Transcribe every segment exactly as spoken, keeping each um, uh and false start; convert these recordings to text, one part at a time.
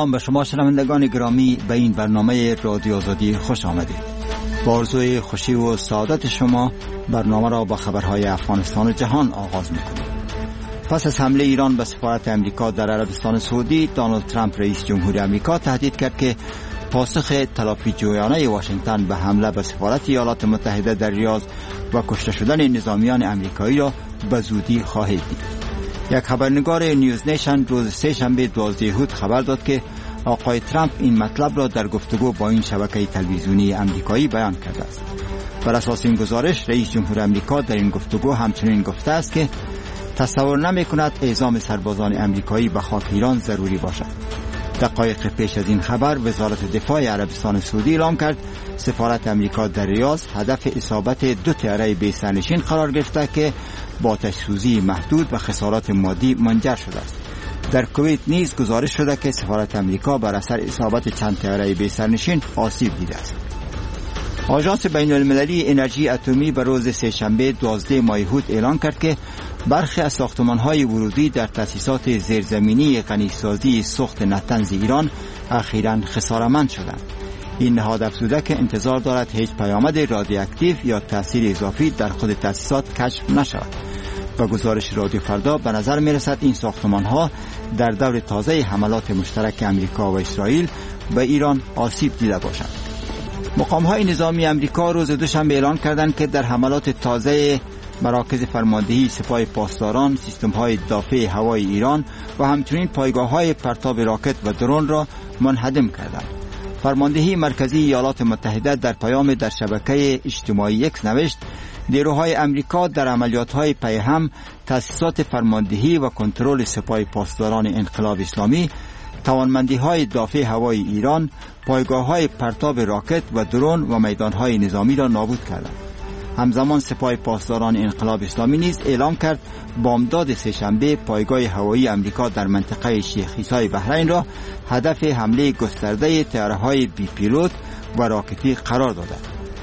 سلام به شما شنوندگان گرامی، به این برنامه رادیو آزادی خوش آمدید. با آرزوی خوشی و سعادت شما برنامه را با خبرهای افغانستان و جهان آغاز می‌کنیم. پس از حمله ایران به سفارت امریکا در عربستان سعودی، دونالد ترامپ رئیس جمهوری امریکا تهدید کرد که پاسخ تلافی‌جویانه واشنگتن به حمله به سفارت ایالات متحده در ریاض و کشته شدن نظامیان امریکایی را به زودی خواهد دید. یک خبرنگار نیوز نیشن روز سه شنبه دوازده هود خبر داد که آقای ترامپ این مطلب را در گفتگو با این شبکه تلویزیونی امریکایی بیان کرده است. بر اساس این گزارش، رئیس جمهور امریکا در این گفتگو همچنین گفته است که تصور نمی کند اعزام سربازان امریکایی به خاک ایران ضروری باشد. دقایق پیش از این خبر، وزارت دفاع عربستان سعودی اعلام کرد سفارت امریکا در ریاض هدف اصابت دو طیاره بی سرنشین قرار گرفته که با آتش سوزی محدود و خسارات مادی منجر شده است. در کویت نیز گزارش شده که سفارت امریکا بر اثر اصابت چند طیاره بی سرنشین آسیب دیده است. آژانس بین المللی انرژی اتمی به روز سه شنبه دوازده ماه هود اعلام کرد که برخی از ساختمان‌های ورودی در تأسیسات زیرزمینی غنیسازی سوخت نطنز ایران اخیراً خسارتمند شدند. این نهاد افزوده که انتظار دارد هیچ پیامد رادیواکتیو یا تاثیر اضافی در خود تأسیسات کشف نشود. با گزارش رادیو فردا به نظر می‌رسد این ساختمان‌ها در دور تازه حملات مشترک امریکا و اسرائیل به ایران آسیب دیده باشند. مقام‌های نظامی امریکا روز دوشنبه اعلام کردند که در حملات تازه مراکز فرماندهی سپاه پاسداران، سیستم‌های دافع هوایی ایران و همچنین پایگاه‌های پرتاب راکت و درون را منهدم کردند. فرماندهی مرکزی ایالات متحده در پیام در شبکه اجتماعی اکس نوشت نیروهای امریکا در عملیات‌های پیهم تأسیسات فرماندهی و کنترل سپاه پاسداران انقلاب اسلامی، توانمندی‌های دافع هوایی ایران، پایگاه‌های پرتاب راکت و درون و میدان‌های نظامی را نابود کردند. همزمان سپاه پاسداران انقلاب اسلامی نیز اعلام کرد بامداد سه‌شنبه پایگاه هوایی امریکا در منطقه شیخ عیسی بحرین را هدف حمله گسترده طیاره‌های بی پیلوت و راکتی قرار داده.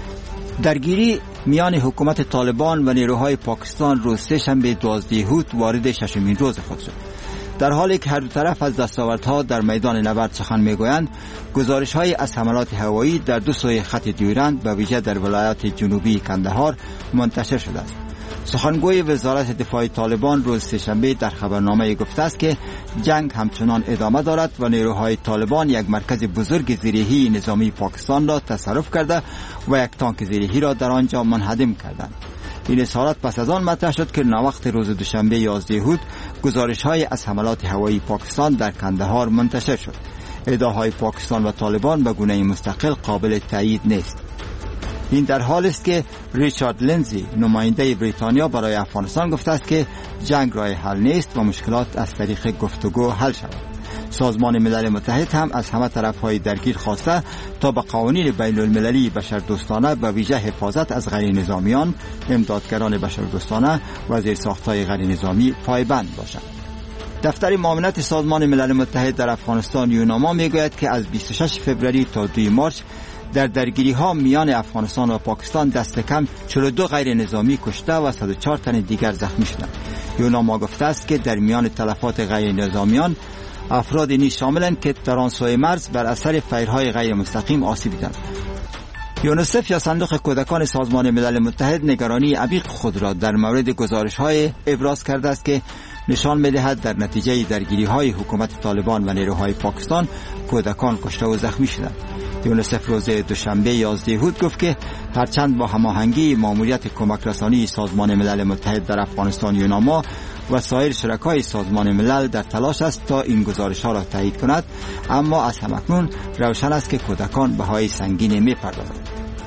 درگیری میان حکومت طالبان و نیروهای پاکستان روز سه‌شنبه دوازده هود وارد ششمین روز خود شد. در حالی که هر دو طرف از دستاوردها در میدان نبرد سخن میگویند، گزارش‌های از حملات هوایی در دو سوی خط دیورند به ویژه در ولایات جنوبی کندهار منتشر شده است. سخنگوی وزارت دفاع طالبان روز سه‌شنبه در خبرنامه گفته است که جنگ همچنان ادامه دارد و نیروهای طالبان یک مرکز بزرگ زیرهی نظامی پاکستان را تصرف کرده و یک تانک زیرهی را در آنجا منهدم کردند. این اظهارات پس از آن مطرح شد که ناوقت روز دوشنبه یازده هود گزارش‌های از حملات هوایی پاکستان در کندهار منتشر شد. ادعاهای پاکستان و طالبان به گونه مستقل قابل تایید نیست. این در حالی است که ریچارد لینزی، نماینده بریتانیا برای افغانستان، گفته است که جنگ راه حل نیست و مشکلات از طریق گفتگو حل شود. سازمان ملل متحد هم از همه طرف‌های درگیر خواسته تا به قوانین بین المللی بشردوستانه و ویژه حفاظت از غیر نظامیان، امدادگران بشردوستانه و زیرساخت‌های غیر نظامی پایبند باشند. دفتر معاونت سازمان ملل متحد در افغانستان یوناما میگوید که از بیست و شش فوریه تا دوم مارس در درگیری‌ها میان افغانستان و پاکستان دست کم چهل و دو غیر نظامی کشته و صد و چهار تن دیگر زخمی شدند. یوناما گفته است که در میان تلفات غیر نظامیان افرادی نیز شاملند که در آن سوی مرز بر اثر فیرهای غیر مستقیم آسیب دیدند. یونیسف یا صندوق کودکان سازمان ملل متحد نگرانی عمیق خود را در مورد گزارش‌های ابراز کرده است که نشان می‌دهد در نتیجه درگیری‌های حکومت طالبان و نیروهای پاکستان کودکان کشته و زخمی شدند. یونیسف روز دوشنبه یازده هود گفت که هرچند با هماهنگی ماموریت کمک رسانی سازمان ملل متحد در افغانستان یوناما و سایر شرکای سازمان ملل در تلاش است تا این گزارش‌ها را تایید کند، اما از همکنون روشن است که کودکان بهای سنگینی می‌پردازند.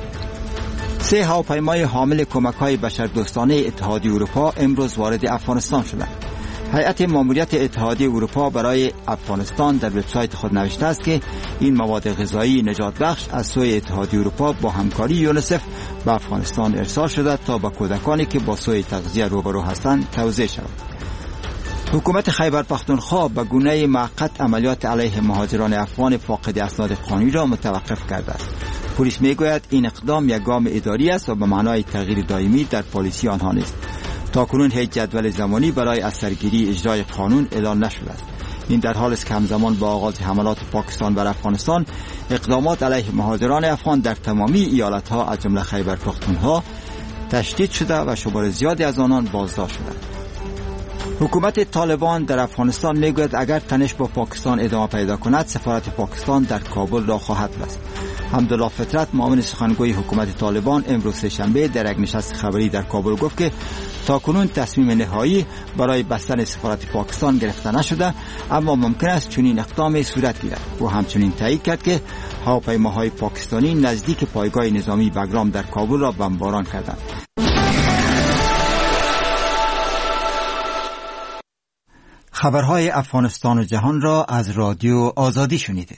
سه هواپیمای حامل کمک‌های بشردوستانه اتحادیه اروپا امروز وارد افغانستان شدند. هیئت ماموریت اتحادیه اروپا برای افغانستان در وبسایت خود نوشته است که این مواد غذایی نجات بخش از سوی اتحادیه اروپا با همکاری یونیسف به افغانستان ارسال شده تا به کودکانی که با سوء تغذیه روبرو هستند توزیع شود. حکومت خیبر پختونخوا به گونه موقت عملیات علیه مهاجران افغان فاقد اسناد قانونی را متوقف کرده است. پلیس میگوید این اقدام یک گام اداری است و به معنای تغییر دائمی در پالیسی آنها نیست. تاکنون هیچ جدول زمانی برای از سرگیری اجرای قانون اعلان نشده است. این در حالی است که همزمان با آغاز حملات پاکستان بر افغانستان اقدامات علیه مهاجران افغان در تمامی ایالت‌ها از جمله خیبر پختونخوا تشدید شده و شمار زیادی از آنان بازداشت شدند. حکومت طالبان در افغانستان میگوید اگر تنش با پاکستان ادامه پیدا کند سفارت پاکستان در کابل را خواهد بست. حمدالله فطرت معاون سخنگوی حکومت طالبان امروز سه‌شنبه در یک نشست خبری در کابل گفت که تاکنون تصمیم نهایی برای بستن سفارت پاکستان گرفته نشده، اما ممکن است چنین اقدامی صورت گیرد. او همچنین تایید کرد که هواپیماهای پاکستانی نزدیک پایگاه نظامی بگرام در کابل را بمباران کردند. خبرهای افغانستان و جهان را از رادیو آزادی شنیدید.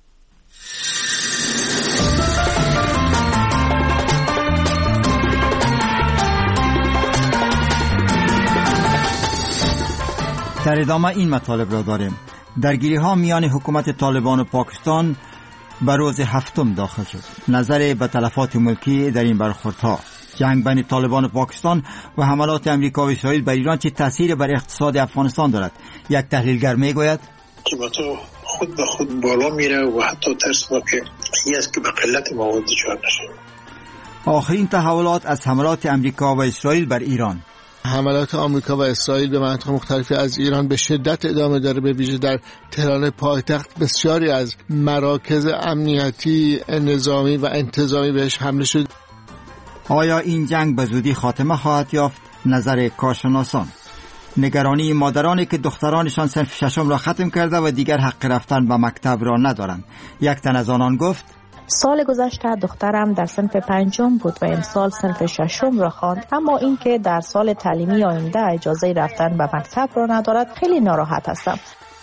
در ادامه این مطالب را داریم. درگیری ها میان حکومت طالبان و پاکستان به روز هفتم داخل شد. نظر به تلفات ملکی در این برخوردها، جنگ بین طالبان و پاکستان و حملات امریکا و اسرائیل بر ایران چه تأثیری بر اقتصاد افغانستان دارد؟ یک تحلیلگر میگوید قیمت‌ها خود به خود بالا میره و حتی ترس ما که این است که به قلت مواد دچار نشیم. آخرین تحولات از حملات امریکا و اسرائیل بر ایران. حملات آمریکا و اسرائیل به مناطق مختلفی از ایران به شدت ادامه داره. به ویژه در تهران پایتخت بسیاری از مراکز امنیتی، نظامی و انتظامی بهش حمله شد. آیا این جنگ به زودی خاتمه خواهد یافت؟ نظر کارشناسان. نگرانی مادرانی که دخترانشان صنف ششم را ختم کرده و دیگر حق رفتن به مکتب را ندارند. یک تن از آنان گفت سال گذشته دخترم در صنف پنجم بود و امسال صنف ششم را خواند، اما اینکه در سال تعلیمی آینده اجازه رفتن به مکتب را ندارد خیلی ناراحت هستم.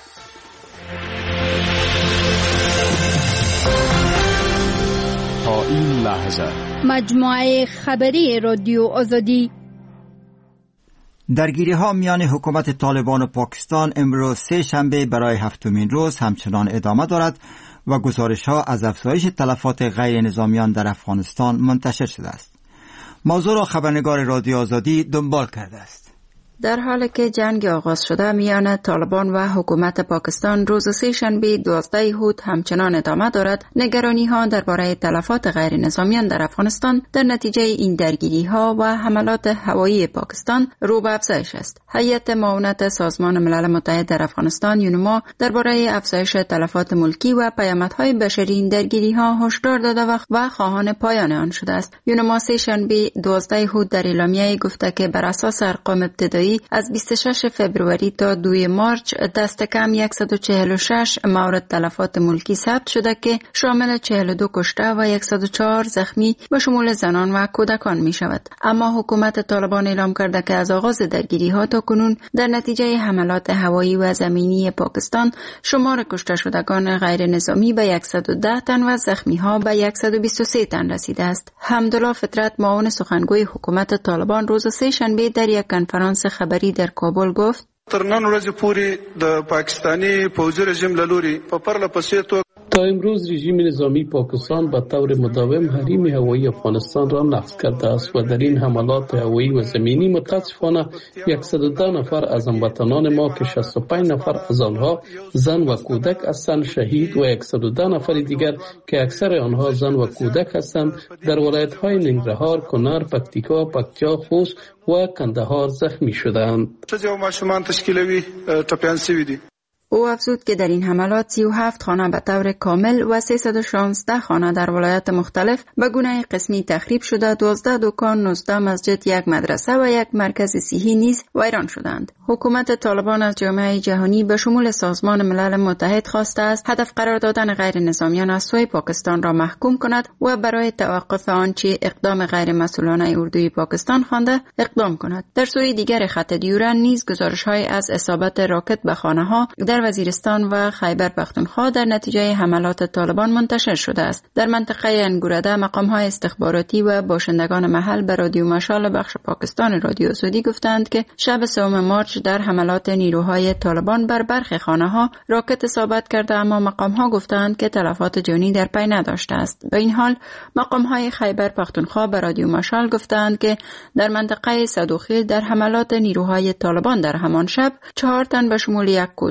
تا این لحظه مجموعه خبری رادیو آزادی. درگیری ها میان حکومت طالبان و پاکستان امروز سه شنبه برای هفتمین روز همچنان ادامه دارد و گزارش ها از افزایش تلفات غیر نظامیان در افغانستان منتشر شده است. موضوع را خبرنگار رادیو آزادی دنبال کرده است. در حالی که جنگ آغاز شده میان طالبان و حکومت پاکستان روز سه شنبه دوازده هود همچنان ادامه دارد، نگرانی ها درباره تلفات غیر نظامیان در افغانستان در نتیجه این درگیری ها و حملات هوایی پاکستان رو به افزایش است. هیئت معاونت سازمان ملل متحد در افغانستان یونما درباره افزایش تلفات ملکی و پیامدهای بشری این درگیری ها هشدار داده و خواهان پایان آن شده است. یونما سه شنبه دوازده هود در اعلامیه گفته که بر اساس ارقام ابتدایی از بیست و شش فوریه تا دو مارچ دست کم صد و چهل و شش مورد تلفات ملکی ثبت شده که شامل چهل و دو کشته و صد و چهار زخمی به شمول زنان و کودکان می شود. اما حکومت طالبان اعلام کرده که از آغاز درگیری ها تا کنون در نتیجه حملات هوایی و زمینی پاکستان شمار کشته شدگان غیر نظامی به صد و ده تن و زخمی ها به صد و بیست و سه تن رسیده است. حمدالله فطرت معاون سخنگوی حکومت طالبان روز سه شنبه در یک کنفرانس خبری در کابل گفت تر نن ورځې پورې د پاکستانی پوځي رژیم له لوري په پرله پسې توګه تا امروز رژیم نظامی پاکستان به طور مداوم حریم هوایی افغانستان را نقض کرده است و در این حملات هوایی و زمینی متاسفانه صد و ده نفر از هموطنان ما که شصت و پنج نفر از آنها زن و کودک هستند شهید و صد و ده نفر دیگر که اکثر آنها زن و کودک هستند در ولایت‌های ننګرهار، کنر، پکتیکا، پکتیا، خوست و کندهار زخمی شدند. ښځې او ماشومان تشکیلوي ټپیان شوي دي. او افزود که در این حملات سی و هفت خانه به طور کامل و سیصد و شانزده خانه در ولایات مختلف به گونه قسمی تخریب شده، دوازده دکان، نوزده مسجد، یک مدرسه و یک مرکز صحی نیز ویران شدند. حکومت طالبان از جامعه جهانی به شمول سازمان ملل متحد خواسته است هدف قرار دادن غیر نظامیان از سوی پاکستان را محکوم کند و برای توقف آنچه اقدام غیر مسئولانه اردوی پاکستان خوانده اقدام کند. در سوی دیگر خط دیورن نیز گزارش‌های از اصابت راکت به خانه‌ها در وزیرستان و خیبر پختونخوا در نتیجه حملات طالبان منتشر شده است. در منطقه انگورده مقام‌های استخباراتی و باشندگان محل به رادیو مشال بخش پاکستان رادیو آزادی گفتند که شب سوم مارچ در حملات نیروهای طالبان بر برخی خانه‌ها راکت اصابت کرده، اما مقام‌ها گفتند که تلفات جانی در پی نداشته است. با این حال مقام‌های خیبر پختونخوا به رادیو مشال گفتند که در منطقه صدوخیل در حملات نیروهای طالبان در همان شب چهار تن به شمول یک کودک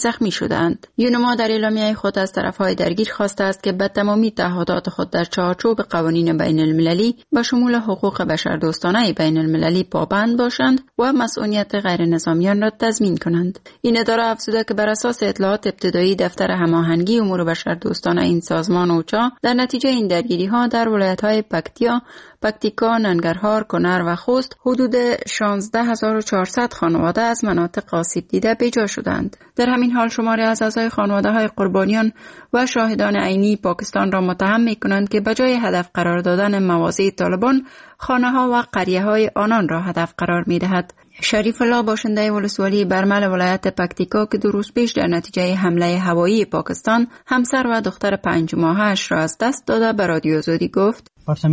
زخمی شدند. یونما در اعلامیه خود از طرفهای درگیر خواسته است که به تمامی تعهدات خود در چارچوب قوانین بین المللی به شمول حقوق بشردوستانه بین المللی پابند باشند و مسئولیت غیر نظامیان را تضمین کنند. این اداره افزوده که بر اساس اطلاعات ابتدایی دفتر هماهنگی امور بشردوستانه این سازمان اوچا در نتیجه این درگیری ها در ولایت‌های پکتیا، پکتیکا، ننگرهار، کنر و خوست حدود شانزده هزار و چهارصد خانواده از مناطق آسیب دیده بیجا شدند. در همین حال شماری از اعضای خانواده های قربانیان و شاهدان عینی پاکستان را متهم می کنند که بجای هدف قرار دادن مواضع طالبان، خانه ها و قریه های آنان را هدف قرار می دهد. شریف الله باشنده ولسوالی برمل ولایت پکتیکا که دو روز پیش در نتیجه حمله هوایی پاکستان همسر و دختر پنج ماهش را از دست داده به رادیو آزادی گفت: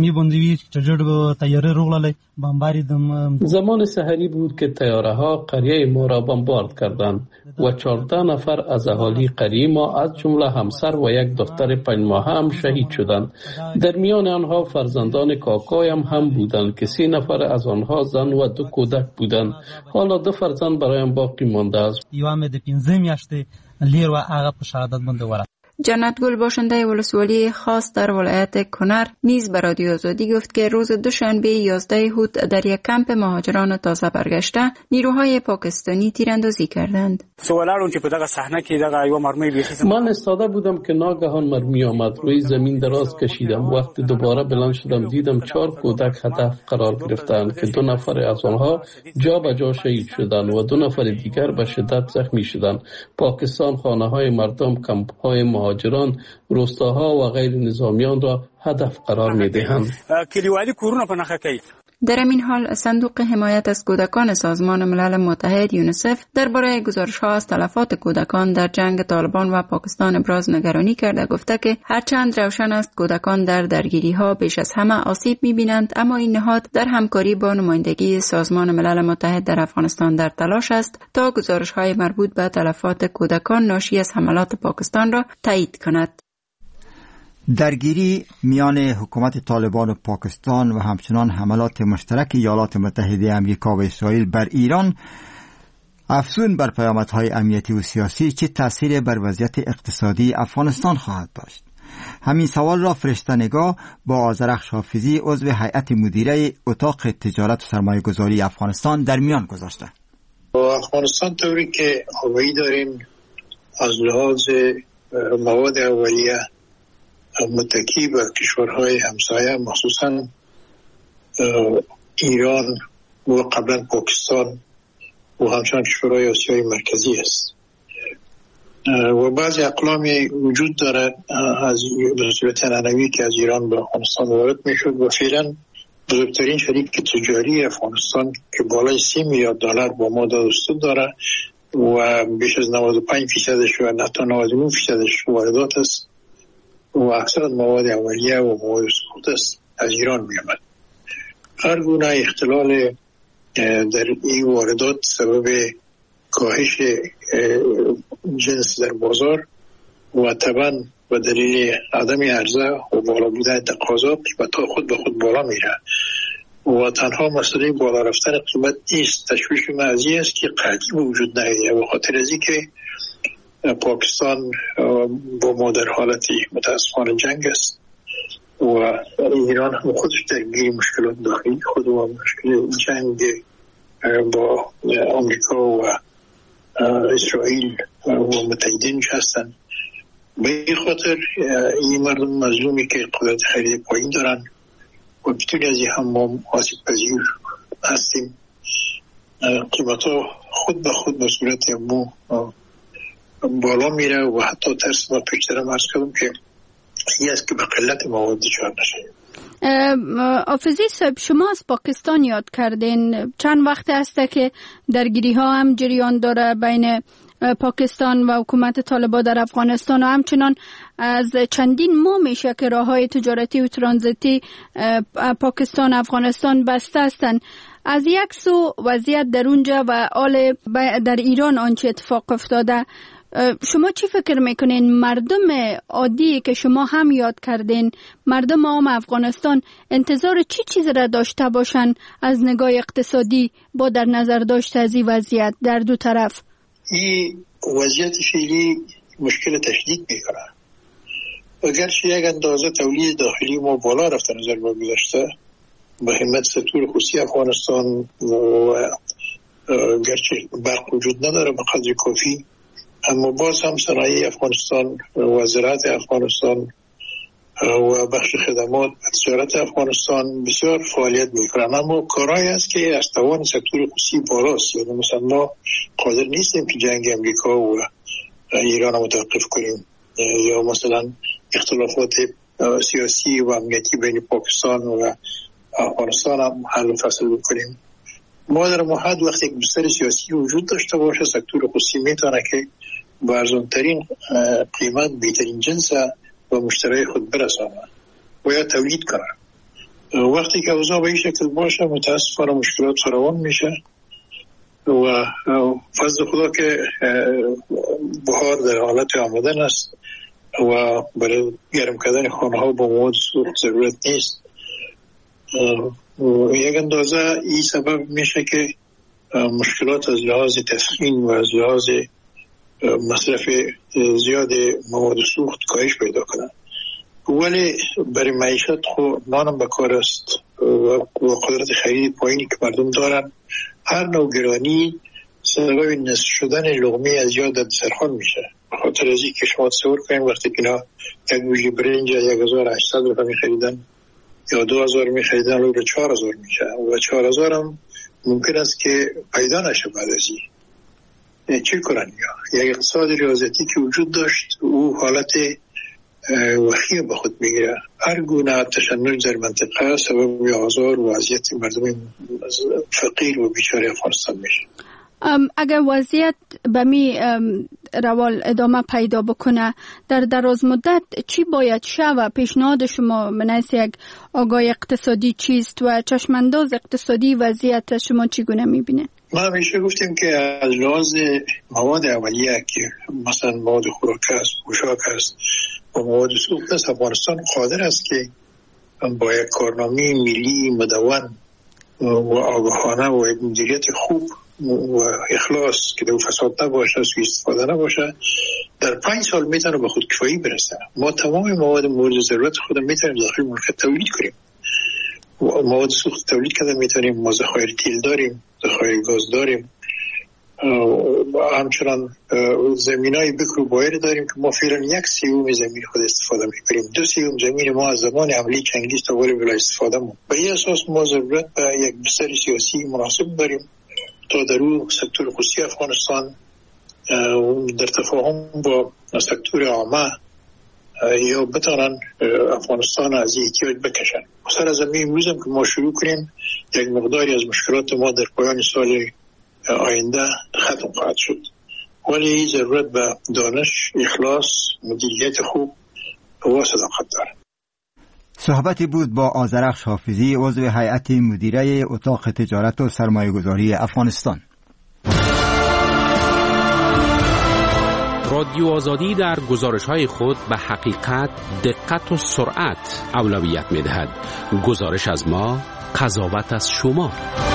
زمان سحری بود که طیاره ها قریه ما را بمبارد کردند و چهارده نفر از اهالی قریه ما از جمله همسر و یک دختر پنج ماهه هم شهید شدند. در میان آنها فرزندان کاکایم هم بودند که سه نفر از آنها زن و دو کودک بودند. حالا دو فرزند برایم باقی مانده است. جنت گل باشنده ولسوالی خاص در ولایت کنر نیز به رادیو آزادی گفت که روز دوشنبه یازده اوت در یک کمپ مهاجران تازه برگشته نیروهای پاکستانی تیراندازی کردند. من استاده بودم که ناگهان مرمی آمد. روی زمین دراز کشیدم. وقتی دوباره بلند شدم دیدم چهار کودک هدف قرار گرفتند که دو نفر از آنها جا به جا شهید شدند و دو نفر دیگر به شدت زخمی شدند. پاکستان خانه های مردم، کمپ های مهاجران، روستاها و غیر نظامیان را هدف قرار می دهند. در این حال صندوق حمایت از کودکان سازمان ملل متحد یونیسف درباره گزارش‌ها از تلفات کودکان در جنگ طالبان و پاکستان ابراز نگرانی کرده گفته که هرچند روشن است کودکان در درگیری‌ها بیش از همه آسیب می‌بینند، اما این نهاد در همکاری با نمایندگی سازمان ملل متحد در افغانستان در تلاش است تا گزارش‌های مربوط به تلفات کودکان ناشی از حملات پاکستان را تایید کند. درگیری میان حکومت طالبان و پاکستان و همچنان حملات مشترک ایالات متحده آمریکا و اسرائیل بر ایران افزون بر پیامدهای امنیتی و سیاسی چه تأثیر بر وضعیت اقتصادی افغانستان خواهد داشت؟ همین سوال را فرشته نگاه با آذرخش حافظی عضو هیئت مدیره اتاق تجارت و سرمایه گذاری افغانستان در میان گذاشته. افغانستان طوری که هوایی داریم از لحاظ مواد اولیه متکی به کشورهای همسایه مخصوصا ایران و قبلا پاکستان و همچنان کشورهای آسیای مرکزی است و بعضی اقلامی وجود دارد از به صورت عنعنوی که از ایران به افغانستان وارد میشد و فعلا بزرگترین شریک تجاری افغانستان که بالای سی میلیارد دلار با ما دوستان داره و بیش از نود و پنج فیصدش و حتی نود و نه فیصدش واردات است و اکثر مواد اولیه و مواد سقوط است از ایران می‌آمد. هر گونه اختلال در این واردات سبب کاهش جنس در بازار و طبعا به دلیل عدم عرضه و بالا بودن تقاضا قیمت‌ها خود به خود بالا میره و تنها مسئله بالا رفتن قیمت نیست. تشویش معزی است که قطعی وجود نداره به خاطر از اینکه پاکستان با ما در حالتی متاسفانه جنگ است و ایران هم خودش درگیر مشکلات داخلی خود و مشکل جنگ با آمریکا و اسرائیل و متحدینش هستند. به این خاطر این مردم مظلومی که قدرت خرید پایین دارن و بطوری از این هم ما آسیب پذیر هستیم. قیمت ها خود به خود به صورت مو بالا میره و حتی ترس ما پیشترم عرض کردم که این است که به قلت مواد دچار نشیم. حافظی صاحب، شما از پاکستان یاد کردین. چند وقت است که درگیری ها هم جریان داره بین پاکستان و حکومت طالبان در افغانستان و همچنان از چندین ماه میشه که راههای تجارتی و ترانزیتی پاکستان افغانستان بسته هستند. از یک سو وضعیت در اونجا و حال در ایران آنچه اتفاق افتاده، شما چی فکر میکنین مردم عادی که شما هم یاد کردین، مردم عام افغانستان انتظار چی چیز را داشته باشن از نگاه اقتصادی با در نظر داشت از این وضعیت در دو طرف؟ این وضعیت فعلی مشکل تشدید میکنه. اگرچه یک اندازه تولید داخلی ما بالا رفته نظر با گذشته به همت سکتور خصوصی افغانستان و گرچه برق وجود نداره به قدر کافی، اما باز هم صنایع افغانستان و زراعت افغانستان و بخش خدمات و تجارت افغانستان بسیار فعالیت میکنن. اما کارهایی است که از توان سکتور خصوصی بالاست. یعنی مثلا ما قادر نیستیم که جنگ امریکا و ایران رو متوقف کنیم یا مثلا اختلافات سیاسی و امنیتی بین پاکستان و افغانستان هم حل و فصل بکنیم. ما در محد وقتی یک بستر سیاسی وجود داشته باشه، سکتور خصوصی میتونه که با ارزانترین قیمت بهترین جنس و مشتری خود برسانه و یا تولید کنه. وقتی که اوضاع به این شکل باشه متاسفانه مشکلات فراوان میشه و فضل خدا که بهار در حالت آمدن است و برای گرم کردن خانه ها با مواد سوخت ضرورت نیست. یک اندازه این سبب میشه که مشکلات از لحاظ تسخین و از لحاظ مصرف زیاد مواد سوخت کاهش پیدا کنند. ولی برای معیشت خود نانم بکار است و قدرت خرید پایینی که مردم دارن، هر نوع گرانی سبب نصف شدن لقمه از یاد در سرخان میشه. خاطر از این که شما تصور کنیم وقتی که اینا یک گوشه برنج یک هزار و هشتصد روپیه میخریدن یا دو هزار میخریدن رو به چهار هزار میشه و چهار هزار هم ممکن است که پیدا نشه بعد از این. چی کنن؟ یا یک اقتصاد ریاضتی که وجود داشت او حالت وخیم به خود میگیره. هر گونه تشنج در منطقه سبب آزار و وضعیت مردم فقیر و بیچاره افغانستان میشه. اگر وضعیت به می روال ادامه پیدا بکنه در دراز مدت چی باید شه و پیشنهاد شما من از یک آگاه اقتصادی چیست و چشمانداز اقتصادی وضعیت شما چگونه میبینه؟ ما همیشه گفتیم که از لحاظ مواد اولیه که مثلا مواد خوراک است، پوشاک است و مواد سوخت است، افغانستان قادر است که با یک کارنامه ملی مدون و آگاهانه و یک مدیریت خوب و اخلاص که در فساد نباشه، سوء استفاده نباشه، در پنج سال میتونه به خودکفایی برسه. ما تمام مواد مورد ضرورت خودم میتونیم داخل مملکت تولید کنیم. مواد سوخت تولید کرده میتونیم، ما ذخایر تیل داریم، ذخایر گاز داریم، همچنان زمینای بکر و بایر داریم که ما فعلا یک سیوم زمین خود استفاده میکنیم. دو سیوم زمین ما از زمان حمله چنگیز تا وارد بلا استفاده مون. به این اساس ما ضرورت به یک بستر سیاسی مناسب داریم تا در اون سکتور خصوصی افغانستان در تفاهم با سکتور عامه یا بتانن افغانستان از این احتیاج بکشن. سر از همین امروز هم که ما شروع کنیم یک مقداری از مشکلات ما در پایان سال آینده ختم خواهد شد، ولی ضرورت به دانش، اخلاص، مدیریت خوب و صداقت داره. صحبتی بود با آذرخش حافظی، عضو هیئت مدیره اتاق تجارت و سرمایه‌گذاری افغانستان. رادیو آزادی در گزارش‌های خود به حقیقت، دقت و سرعت اولویت می‌دهد. گزارش از ما، قضاوت از شما.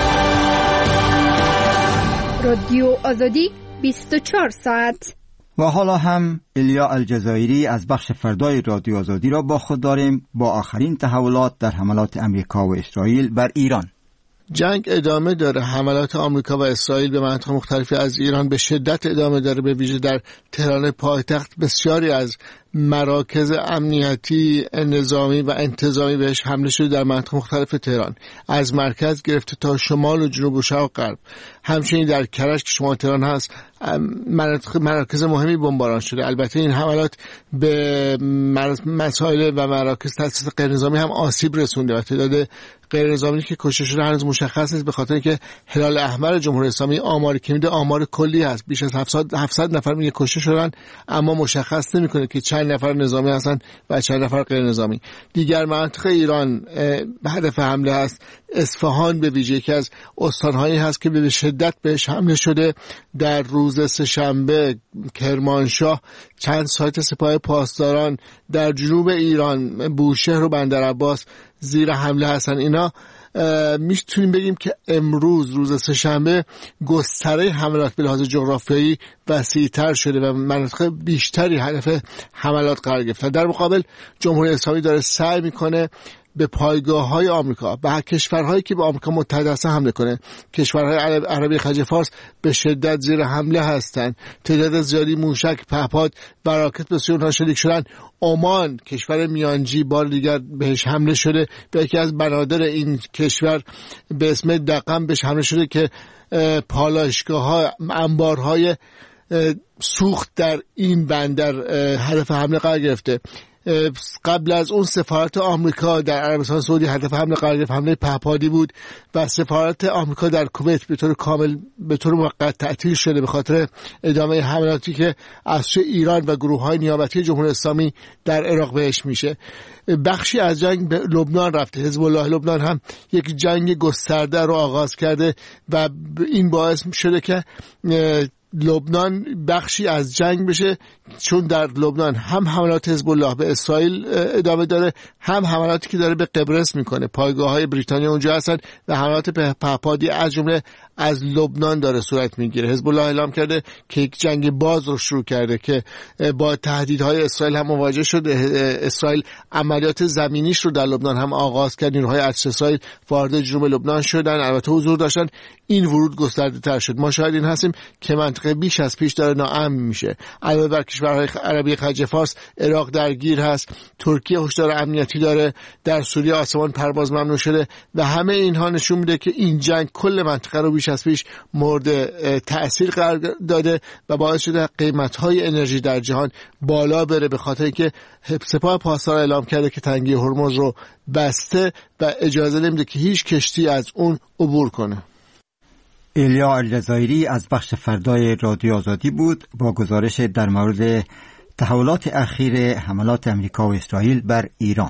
رادیو آزادی بیست و چهار ساعت. و حالا هم ایلیا الجزایری از بخش فردای رادیو آزادی را با خود داریم با آخرین تحولات در حملات امریکا و اسرائیل بر ایران. جنگ ادامه داره. حملات آمریکا و اسرائیل به مناطق مختلفی از ایران به شدت ادامه داره. به ویژه در تهران پایتخت بسیاری از مراکز امنیتی، نظامی و انتظامی بهش حمله شده در مناطق مختلف تهران، از مرکز گرفته تا شمال و جنوب و شرق و غرب. همچنین در کرج که شمال تهران هست مراکز مهمی بمباران شده. البته این حملات به مسائل و مراکز تاسیس غیرنظامی هم آسیب رسونده و تعداد غیرنظامی که کشته شده هنوز مشخص نیست، به خاطر اینکه هلال احمر جمهوری اسلامی آماری که میده آمار کلی هست. بیش از هفتصد نفر میگه کشته شدن، اما مشخص نمیکنه که چند نفر نظامی هستن و چند نفر غیر نظامی. دیگر مناطق ایران هدف حمله هست. اصفهان به ویژه یکی از استانهایی هست که به شدت بهش حمله شده. در روز سه‌شنبه کرمانشاه، چند سایت سپاه پاسداران در جنوب ایران، بوشهر و بندرعباس زیر حمله هستن. اینا میتونیم بگیم که امروز روز سه‌شنبه گستره حملات به لحاظ جغرافیایی وسیع‌تر شده و مناطق بیشتری هدف حملات قرار گرفتن. در مقابل جمهوری اسلامی داره سعی میکنه به پایگاه‌های آمریکا، به کشورهایی که به آمریکا متحد هستن حمله کنه. کشورهای عرب، عربی خلیج فارس به شدت زیر حمله هستند. تعداد زیادی موشک، پهپاد و راکت به سوی اونها شلیک شدن. عمان، کشور میانجی، بار دیگر بهش حمله شده. به یکی از بنادر این کشور به اسم دقم بهش حمله شده که پالایشگاه‌ها، انبارهای سوخت در این بندر هدف حمله قرار گرفته. قبل از اون سفارت آمریکا در عربستان سعودی هدف حمله قرار گرفت، حمله پهپادی بود و سفارت آمریکا در کویت به طور کامل به طور موقت تعطیل شده به خاطر ادامه حملاتی که از سوی ایران و گروه‌های نیابتی جمهوری اسلامی در عراق بهش میشه. بخشی از جنگ به لبنان رفته. حزب الله لبنان هم یک جنگ گسترده رو آغاز کرده و این باعث شده که لبنان بخشی از جنگ بشه، چون در لبنان هم حملات حزب الله به اسرائیل ادامه داره، هم حملاتی که داره به قبرس میکنه. پایگاه‌های بریتانیا اونجا هستن و حملات پهپادی از جمله از لبنان داره صورت میگیره. حزب الله اعلام کرده که یک جنگ باز رو شروع کرده که با تهدیدهای اسرائیل هم مواجه شده. اسرائیل عملیات زمینیش رو در لبنان هم آغاز کرد. نیروهای ارتش اسرائیل وارد جنوب لبنان شدن، البته حضور داشتن. این ورود گسترده تر شد. ما شاهد این هستیم که منطقه بیش از پیش داره ناامن میشه. علاوه بر کشورهای عربی خلیج فارس، عراق درگیر هست، ترکیه هشدار امنیتی داره، در سوریه آسمان پرواز ممنوع شده و همه اینها نشون میده که این جنگ کل منطقه رو بیش از پیش مورد تأثیر قرار داده و باعث شده قیمت‌های انرژی در جهان بالا بره، به خاطر اینکه سپاه پاسدار اعلام کرده که تنگه هرمز رو بسته و اجازه نمیده که هیچ کشتی از اون عبور کنه. ایلیا الجزایری از بخش فردای رادیو آزادی بود با گزارش در مورد تحولات اخیر حملات امریکا و اسرائیل بر ایران.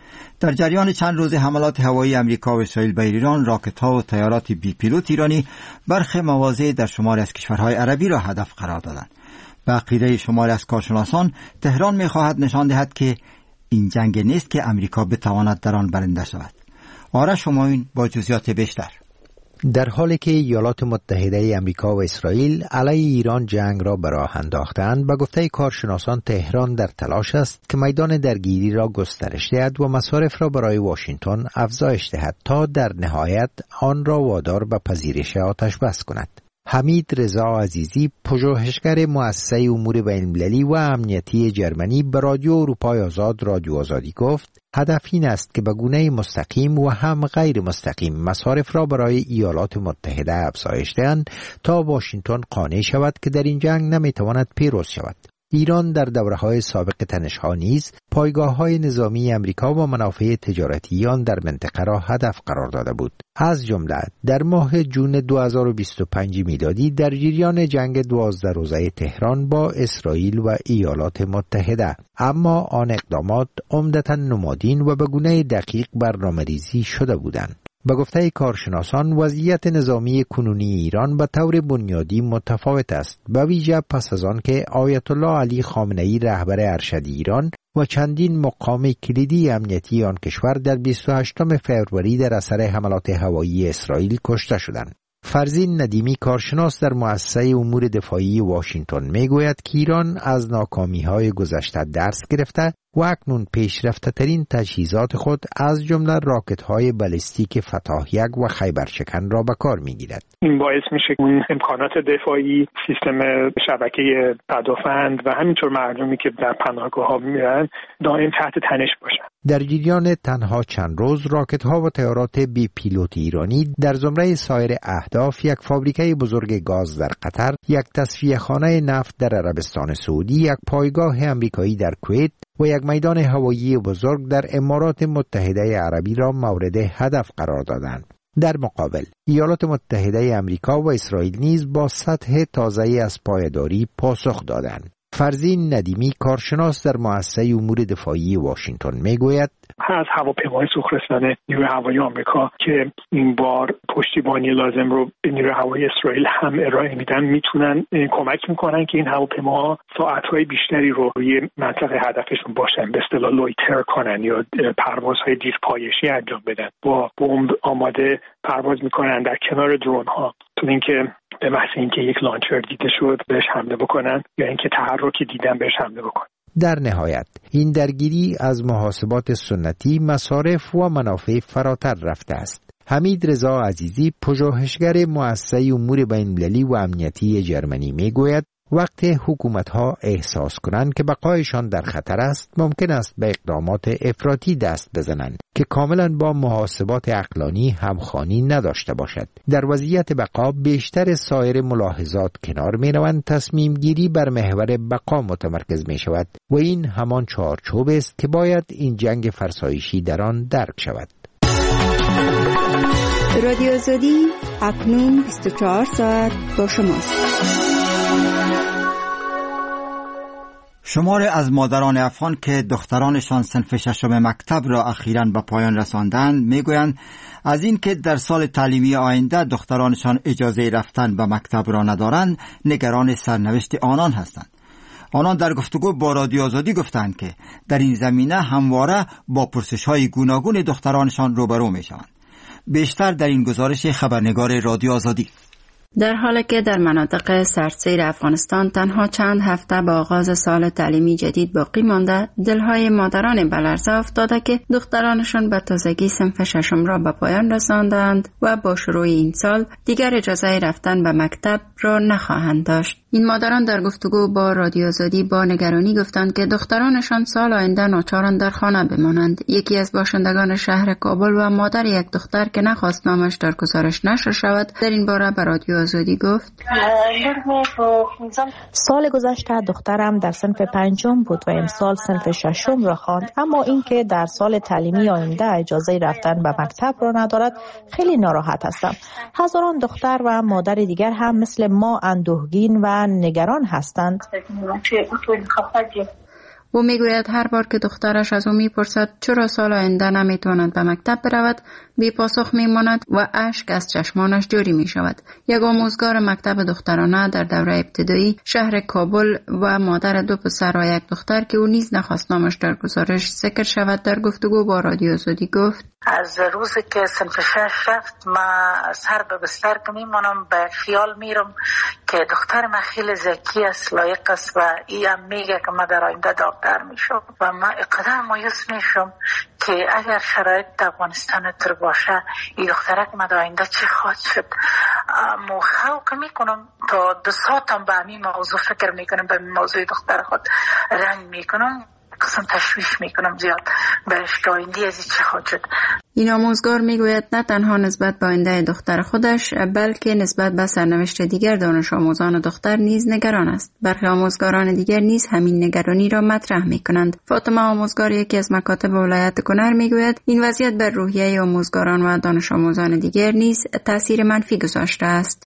در جریان چند روز حملات هوایی امریکا و اسرائیل بر ایران، راکت‌ها و طیارات بی پیلوت ایرانی برخی مواضع در شمال از کشورهای عربی را هدف قرار دادند. به عقیده شماری از کارشناسان، تهران می‌خواهد نشان دهد که این جنگ نیست که امریکا بتواند در آن برنده شود. آرش همایون با جزئیات بیشتر. در حالی که ایالات متحده امریکا و اسرائیل علیه ایران جنگ را به راه انداختند، به گفته کارشناسان تهران در تلاش است که میدان درگیری را گسترش دهد و مصارف را برای واشنگتن افزایش دهد تا در نهایت آن را وادار به پذیرش آتش بس کند. حمید رضا عزیزی، پژوهشگر مؤسسه امور بین‌المللی و امنیتی جرمنی، به رادیو اروپای آزاد رادیو آزادی گفت هدف این است که به گونه مستقیم و هم غیر مستقیم مصارف را برای ایالات متحده افزایش دهند تا واشنگتن قانع شود که در این جنگ نمیتواند پیروز شود. ایران در دوره‌های سابق تنش‌ها نیز پایگاه‌های نظامی امریکا و منافع تجارتی آن در منطقه را هدف قرار داده بود. از جمله در ماه جون دو هزار و بیست و پنج میلادی در جریان جنگ دوازده روزه تهران با اسرائیل و ایالات متحده، اما آن اقدامات عمدتاً نمادین و به گونه دقیق برنامه‌ریزی شده بودند. به گفته کارشناسان، وضعیت نظامی کنونی ایران به طور بنیادی متفاوت است، به ویژه پس از آن که آیت الله علی خامنه‌ای رهبر ارشد ایران و چندین مقام کلیدی امنیتی آن کشور در بیست و هشتم فوریه در اثر حملات هوایی اسرائیل کشته شدند. فرزین ندیمی، کارشناس در مؤسسه امور دفاعی واشنگتن، میگوید که ایران از ناکامی‌های گذشته درس گرفته و اکنون پیشرفته ترین تجهیزات خود از جمله راکت‌های بالستیک فتح یک و خیبرشکن را به کار می‌گیرد. این باعث میشه که اون امکانات دفاعی، سیستم شبکه پدافند و همینطور مردمی که در پناهگاه‌ها میرن دائم تحت تنش باشن. در جریان تنها چند روز راکت‌ها و طیارات بی پیلوت ایرانی در زمره سایر اهداف یک فابریکه بزرگ گاز در قطر، یک تصفیه‌خانه نفت در عربستان سعودی، یک پایگاه آمریکایی در کویت و یک میدان هوایی بزرگ در امارات متحده عربی را مورد هدف قرار دادند. در مقابل، ایالات متحده امریکا و اسرائیل نیز با سطح تازه‌ای از پایداری پاسخ دادند. فرزین ندیمی کارشناس در مؤسسه امور دفاعی واشنگتن میگوید از هواپیمای سوخت نیروی هوایی آمریکا که این بار پشتیبانی لازم رو به نیروی هوایی اسرائیل هم ارائه میدن میتونن کمک میکنن که این هواپیماها ساعتهای بیشتری رو روی منطقه هدفشون باشن، به اصطلاح لویتر کنن یا پروازهای دیرپایشی انجام بدن، با بمب آماده پرواز میکنن در کنار درون ها، تو اینکه به محض اینکه یک لانچر دیده شد بهش حمله بکنن یا اینکه تحرکی دیدن بهش حمله بکنن. در نهایت این درگیری از محاسبات سنتی مصارف و منافع فراتر رفته است. حمید رضا عزیزی پژوهشگر مؤسسه امور بین‌المللی و امنیتی جرمنی میگوید وقتی حکومت‌ها احساس کنند که بقایشان در خطر است، ممکن است به اقدامات افراطی دست بزنند که کاملا با محاسبات عقلانی همخوانی نداشته باشد. در وضعیت بقا بیشتر سایر ملاحظات کنار می‌روند، تصمیم گیری بر محور بقا متمرکز می شود و این همان چارچوب است که باید این جنگ فرسایشی در آن درک شود. رادیو آزادی اکنون بیست و چهار ساعت با شماست. شماری از مادران افغان که دخترانشان صنف ششم مکتب را اخیراً به پایان رساندند میگویند از این که در سال تعلیمی آینده دخترانشان اجازه رفتن به مکتب را ندارند نگران سرنوشت آنان هستند. آنان در گفتگو با رادیو آزادی گفتند که در این زمینه همواره با پرسش‌های گوناگون دخترانشان روبرو میشوند. بیشتر در این گزارش خبرنگار رادیو آزادی. در حالی که در مناطق سرسیر افغانستان تنها چند هفته با آغاز سال تعلیمی جدید باقی مانده، دلهای مادران به لرزه افتاده که دخترانشان به تازگی صنف ششم را به پایان رساندند و با شروع این سال دیگر اجازه رفتن به مکتب را نخواهند داشت. این مادران در گفتگو با رادیو آزادی با نگرانی گفتند که دخترانشان سال آینده ناچارند در خانه بمانند. یکی از باشندگان شهر کابل و مادر یک دختر که نخواست نامش در گزارش نشر شود در این باره به رادیو آزادی گفت سال گذشته دخترم در صنف پنجم بود و امسال صنف ششم را خواند، اما اینکه در سال تعلیمی آینده اجازه رفتن به مکتب را ندارد خیلی ناراحت هستم. هزاران دختر و مادر دیگر هم مثل ما اندوهگین و نگران هستند. او میگوید هر بار که دخترش از او میپرسد چرا سال آینده نمیتواند به مکتب برود، بی پاسخ میماند و اشک از چشمانش جاری می شود. یک آموزگار مکتب دخترانه در دوره ابتدایی شهر کابل و مادر دو پسر و یک دختر که او نیز نخواست نامش در گزارش ذکر شود در گفتگو با رادیو آزادی گفت از روزی که صنف شش رفت ما سر به بستر که میمانم به خیال میرم که دختر من خیلی ذکی است، لایق است و ای هم میگه که ما در آینده دکتر میشم و ما اقدر مایوس میشم که اگر شرایط در افغانستان تر باشه این دخترک ما در آینده چی خواهد شد. مخاوک میکنم تا دو ساعتم به همین موضوع فکر میکنم، به موضوع دختر خود رنگ میکنم، قسم تشویش میکنم زیاد برش که آینده از چی خواهد شد. این آموزگار میگوید نه تنها نسبت به آینده دختر خودش بلکه نسبت به سرنوشت دیگر دانش آموزان دختر نیز نگران است. برخی آموزگاران دیگر نیز همین نگرانی را مطرح میکنند. فاطمه آموزگار یکی از مکاتب ولایت کنر میگوید این وضعیت بر روحیه آموزگاران و دانش آموزان دیگر نیز تاثیر منفی گذاشته است.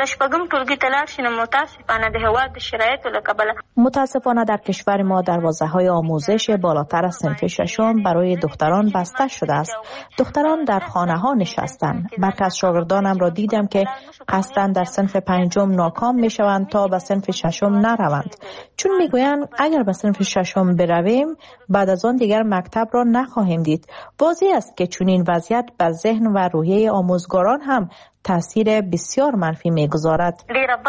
متاسفانه در کشور ما دروازه‌های آموزش بالاتر از صنف ششم برای دختران بسته شده است. دختران در خانه ها نشستند. برخی از شاگردانم را دیدم که قصداً در صنف پنجم ناکام می شوند تا به صنف ششم نروند، چون می گویند اگر به صنف ششم برویم بعد از آن دیگر مکتب را نخواهیم دید. واضح است که چون این وضعیت بر ذهن و روحیه آموزگاران هم تاثیر بسیار منفی می‌گذارد.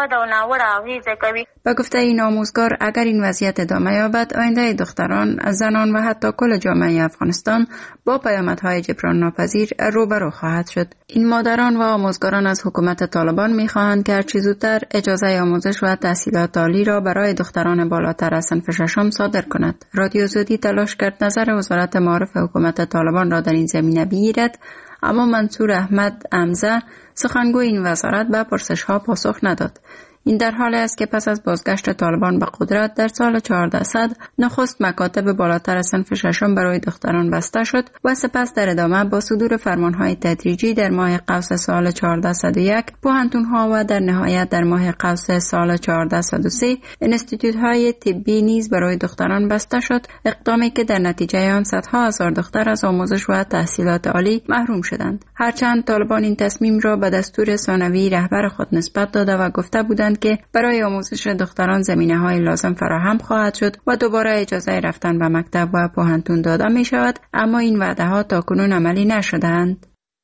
با گفته این آموزگار اگر این وضعیت ادامه یابد آینده دختران، زنان و حتی کل جامعه افغانستان با پیامدهای جبران ناپذیر روبرو خواهد شد. این مادران و آموزگاران از حکومت طالبان می‌خواهند که هرچه زودتر اجازه آموزش و تحصیلات عالی را برای دختران بالاتر از صنف ششم صادر کند. رادیو آزادی تلاش کرد نظر وزارت معارف حکومت طالبان را در این زمینه بگیرد، اما منصور احمد امزه سخنگوی این وزارت به پرسش‌ها پاسخ نداد. این در حالی است که پس از بازگشت طالبان به قدرت در سال چهارده صد نخست مکاتب بالاتر صنف ششم برای دختران بسته شد و سپس در ادامه با صدور فرمانهای تدریجی در ماه قوس سال چهارده صد و یک پوهنتون‌ها و در نهایت در ماه قوس سال چهارده صد و سه انستیتوت‌های طبی نیز برای دختران بسته شد، اقدامی که در نتیجه آن صدها هزار دختر از آموزش و تحصیلات عالی محروم شدند. هرچند طالبان این تصمیم را به دستور ثانوی رهبر خود نسبت داده و گفته بودند که برای آموزش دختران زمینه‌های لازم فراهم خواهد شد و دوباره اجازه رفتن به مکتب و پوهنتون داده می شود، اما این وعده‌ها تاکنون عملی نشده‌اند.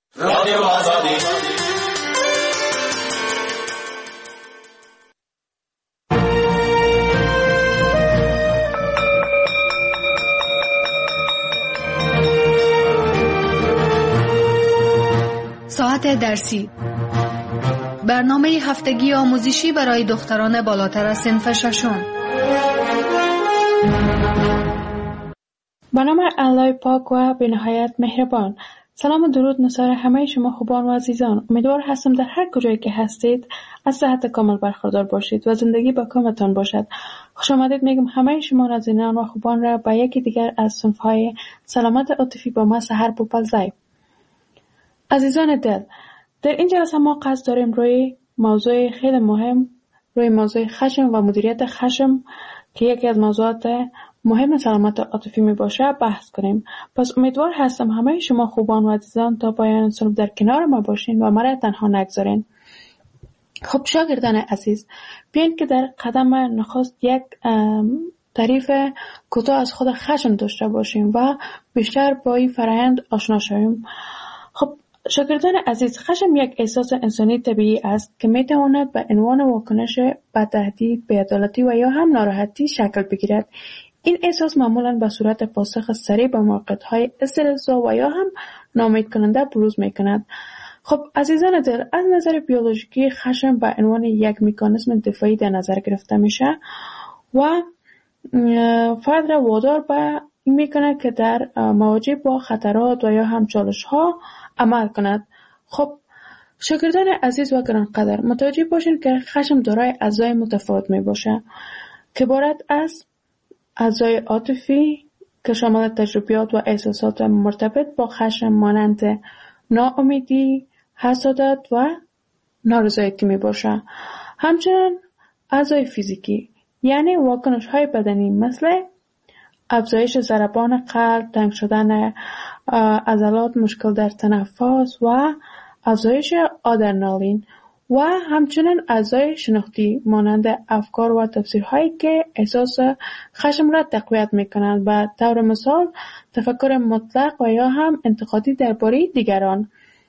ساعت درسی، برنامه هفتگی آموزشی برای دختران بالاتر از صنف ششم. به نام الله پاک و به نهایت مهربان. سلام و درود نثار همه شما خوبان و عزیزان. امیدوار هستم در هر کجایی که هستید از صحت کامل برخوردار باشید و زندگی با کامتان باشد. خوش آمدید میگم همه شما نازنینان و خوبان را به یکی دیگر از صنف‌های سلامت عاطفی با ما سحر بوپلزای. عزیزان دل، در این جلسه ما قصد داریم روی موضوع خیلی مهم، روی موضوع خشم و مدیریت خشم که یکی از موضوعات مهم سلامت عاطفی می باشه بحث کنیم. پس امیدوار هستم همه شما خوبان و عزیزان تا پایان صنف در کنار ما باشین و مرا تنها نگذارین. خب شاگردان عزیز، بیاین که در قدم نخست یک تعریف کوتاه از خود خشم داشته باشیم و بیشتر با این فرآیند آشنا شویم. خب شاگردان عزیز، خشم یک احساس انسانی طبیعی است که می تواند به عنوان واکنش به تهدید، بی‌عدالتی و یا هم ناراحتی شکل بگیرد. این احساس معمولاً به صورت پاسخ سریع به موقعیت‌های استرس‌زا و یا هم ناامید کننده بروز می‌کند. خب عزیزان دل، از نظر بیولوژیکی خشم به عنوان یک مکانیزم دفاعی در نظر گرفته میشه و فرد را وادار به این میکنه که در مواجه با خطرات و یا هم چالش‌ها عمل کند. خب شاگردان عزیز و گرانقدر، متوجه باشین که خشم دارای اجزای متفاوت می باشه که عبارت از اجزای عاطفی که شامل تجربیات و احساسات مرتبط با خشم مانند ناامیدی، حسادت و نارضایتی می باشه. همچنین اجزای فیزیکی یعنی واکنش های بدنی مثل افزایش ضربان قلب، تنگ شدن عضلات، مشکل در تنفس و افزایش آدرنالین و همچنین اعضای شناختی مانند افکار و تفسیرهایی که احساس خشم را تقویت میکنند. به طور مثال تفکر مطلق و یا هم انتقادی درباره دیگران.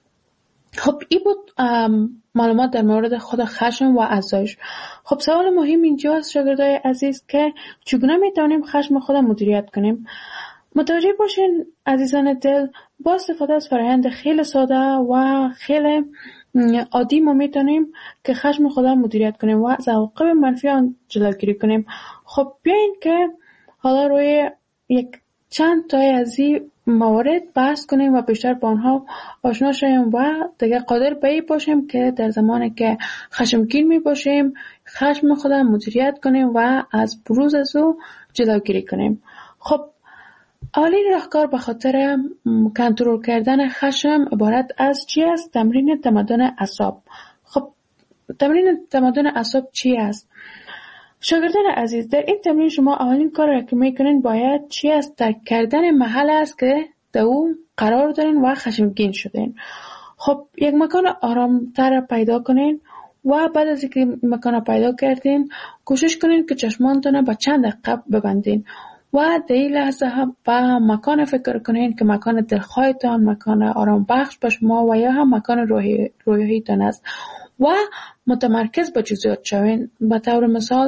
خب این بود معلومات در مورد خود خشم و اعضایش. خب سوال مهم اینجا است شاگردای عزیز که چگونه میتونیم خشم خود مدیریت کنیم؟ متوجه باشین عزیزان دل، با استفاده از فرآیند خیلی ساده و خیلی عادی ما میتونیم که خشم خود مدیریت کنیم و از عواقب منفی آن جلوگیری کنیم. خب بیاین که حالا روی یک چند تای از این موارد بحث کنیم و بیشتر با آنها آشنا شویم و دیگه قادر به این باشیم که در زمانی که خشمگین می باشیم خشم خود مدیریت کنیم و از بروز از او جلوگیری کنیم. خب اولین راهکار به خاطر کنترل کردن خشم عبارت از چی است؟ تمرین تمدن اعصاب. خب تمرین تمدن اعصاب چی است؟ شاگردان عزیز، در این تمرین شما اولین کار را که میکنین باید چی است؟ درک کردن محل است که در اون قرار دارین و خشمگین شدین. خب یک مکان آرامتر پیدا کنین و بعد از اینکه مکان پیدا کردین کوشش کنین که چشمانتون به چند دقیقه ببندین و در این لحظه هم به مکان فکر کنین که مکان دلخواهتان، مکان آرام بخش به شما و یا هم مکان روحی روحیتان است و متمرکز به جزئیات شوین. به طور مثال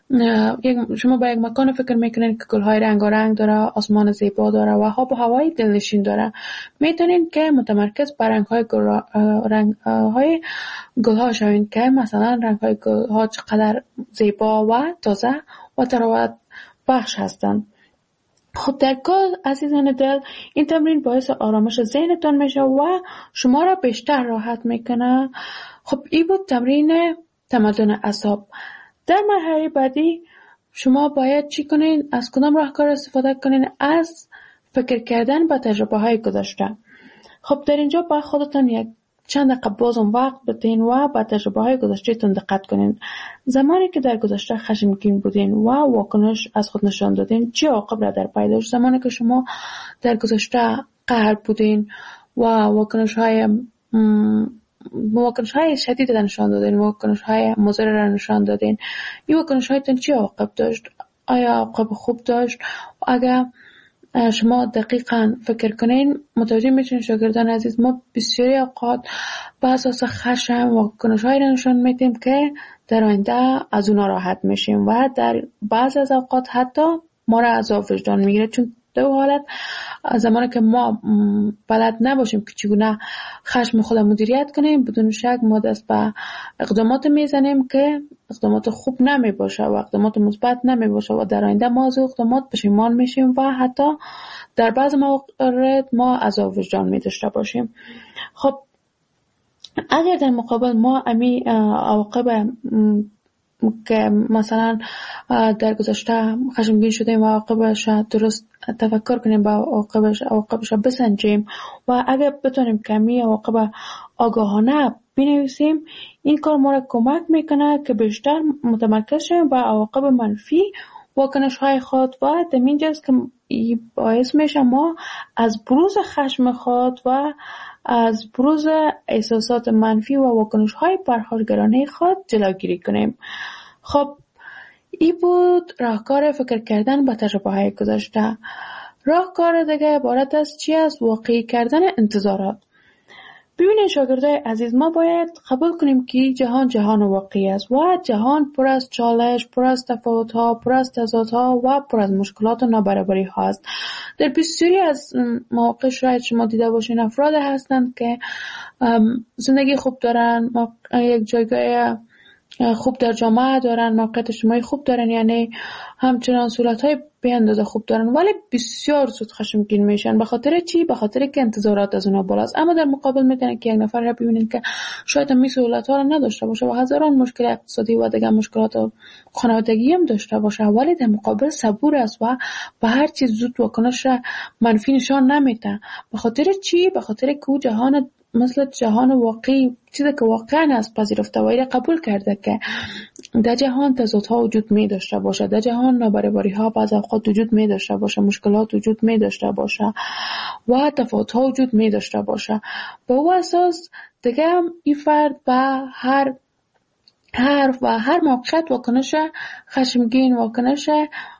شما به یک مکان فکر میکنین که گلهای رنگارنگ داره، آسمان زیبا داره و آب و هوای دلنشین داره. میتونین که متمرکز بر رنگهای گل رنگهای گلها شوین که مثلا رنگهای گلها چقدر زیبا و تازه و تراوت بخش هستند. خب در کل عزیزان دل، این تمرین باعث آرامش ذهنتان میشه و شما را بیشتر راحت میکنه. خب این بود تمرین تمدن اعصاب. در مرحله بعدی شما باید چی کنین؟ از کدام راهکار استفاده کنین؟ از فکر کردن با تجربه های گذشته. خب در اینجا با خودتان یک چند دقیقه بازم وقت بدین و با تجربه های گذشته تون دقت کنین. زمانی که در گذشته خشمگین بودین و واکنش از خود نشان دادین چه عواقب را در پی داشت؟ زمانی که شما در گذشته قهر بودین و واکنش های واکنش های شدید را نشان دادین، واکنش های مضر را نشان دادین، این واکنش هایتون چه عواقب داشت؟ آیا عواقب خوب داشت؟ اگر شما دقیقاً فکر کنین متوجه میشین شاگردان عزیز، ما بسیاری اوقات با اساس خشم و واکنش‌هایی را نشان میدیم که در آینده از اونا راحت میشیم و در بعض از اوقات حتی ما را عذاب وجدان میگیره، چون در حالت زمانی که ما بلد نباشیم که چگونه خشم خود مدیریت کنیم، بدون شک ما دست به اقدامات میزنیم که اقدامات خوب نمی باشه و اقدامات مثبت نمی باشه و در آینده ما از اقدامات پشیمان میشیم و حتی در بعض موارد ما عذاب وجدان می داشته باشیم. خب اگر در مقابل ما امی عواقب که مثلا در گذشته خشمگین شدیم و عواقبش درست تفکر کنیم با عواقبش عواقبش بسنجیم و اگر بتونیم کمی عواقب آگاهانه بنویسیم، این کار ما را کمک میکنه که بیشتر متمرکز شیم با عواقب منفی واکنش های خود و در اینجاست که باعث میشه ما از بروز خشم خود و از بروز احساسات منفی و واکنش های پرخاشگرانه خود جلوگیری کنیم. خب ای بود راهکار فکر کردن با تجربه های گذشته. راهکار دیگه عبارت از چی است؟ واقعی کردن انتظارات. ببینید شاگردای عزیز، ما باید قبول کنیم که جهان جهان واقعی است و جهان پر از چالش، پر از تفاوت ها، پر از تضاد ها و پر از مشکلات و نابرابری ها است. در بسیاری از مواقع شاید شما دیده باشین افراد هستند که زندگی خوب دارن، یک جایگاه خوب در جامعه دارن، موقعیت اجتماعی خوب دارن، یعنی همچنان صورت‌های به اندازه خوب دارن، ولی بسیار زود خشمگین میشن. به خاطر چی؟ به خاطر که انتظارات از اونها بالاست. اما در مقابل میتونه که یک نفر را ببینید که شاید هم سهولت‌ها را نداشته باشه و هزاران مشکل اقتصادی و دیگر مشکلات خانوادگی هم داشته باشه، ولی در مقابل صبور است و به هر چیز زود واکنش منفی نشان نمیده. به خاطر چی؟ به خاطر که او جهان مثل جهان واقعی، چیزی که واقعا از پذیرفته و قبول کرده که در جهان تضادها وجود می داشته باشه، در جهان نابرابری ها بعض اوقات وجود می داشته باشه، مشکلات وجود می داشته باشه و تفاوت ها وجود می داشته باشه. به او اساس دیگه هم این فرد به هر هر و هر موقعیت واکنش خشمگین، واکنش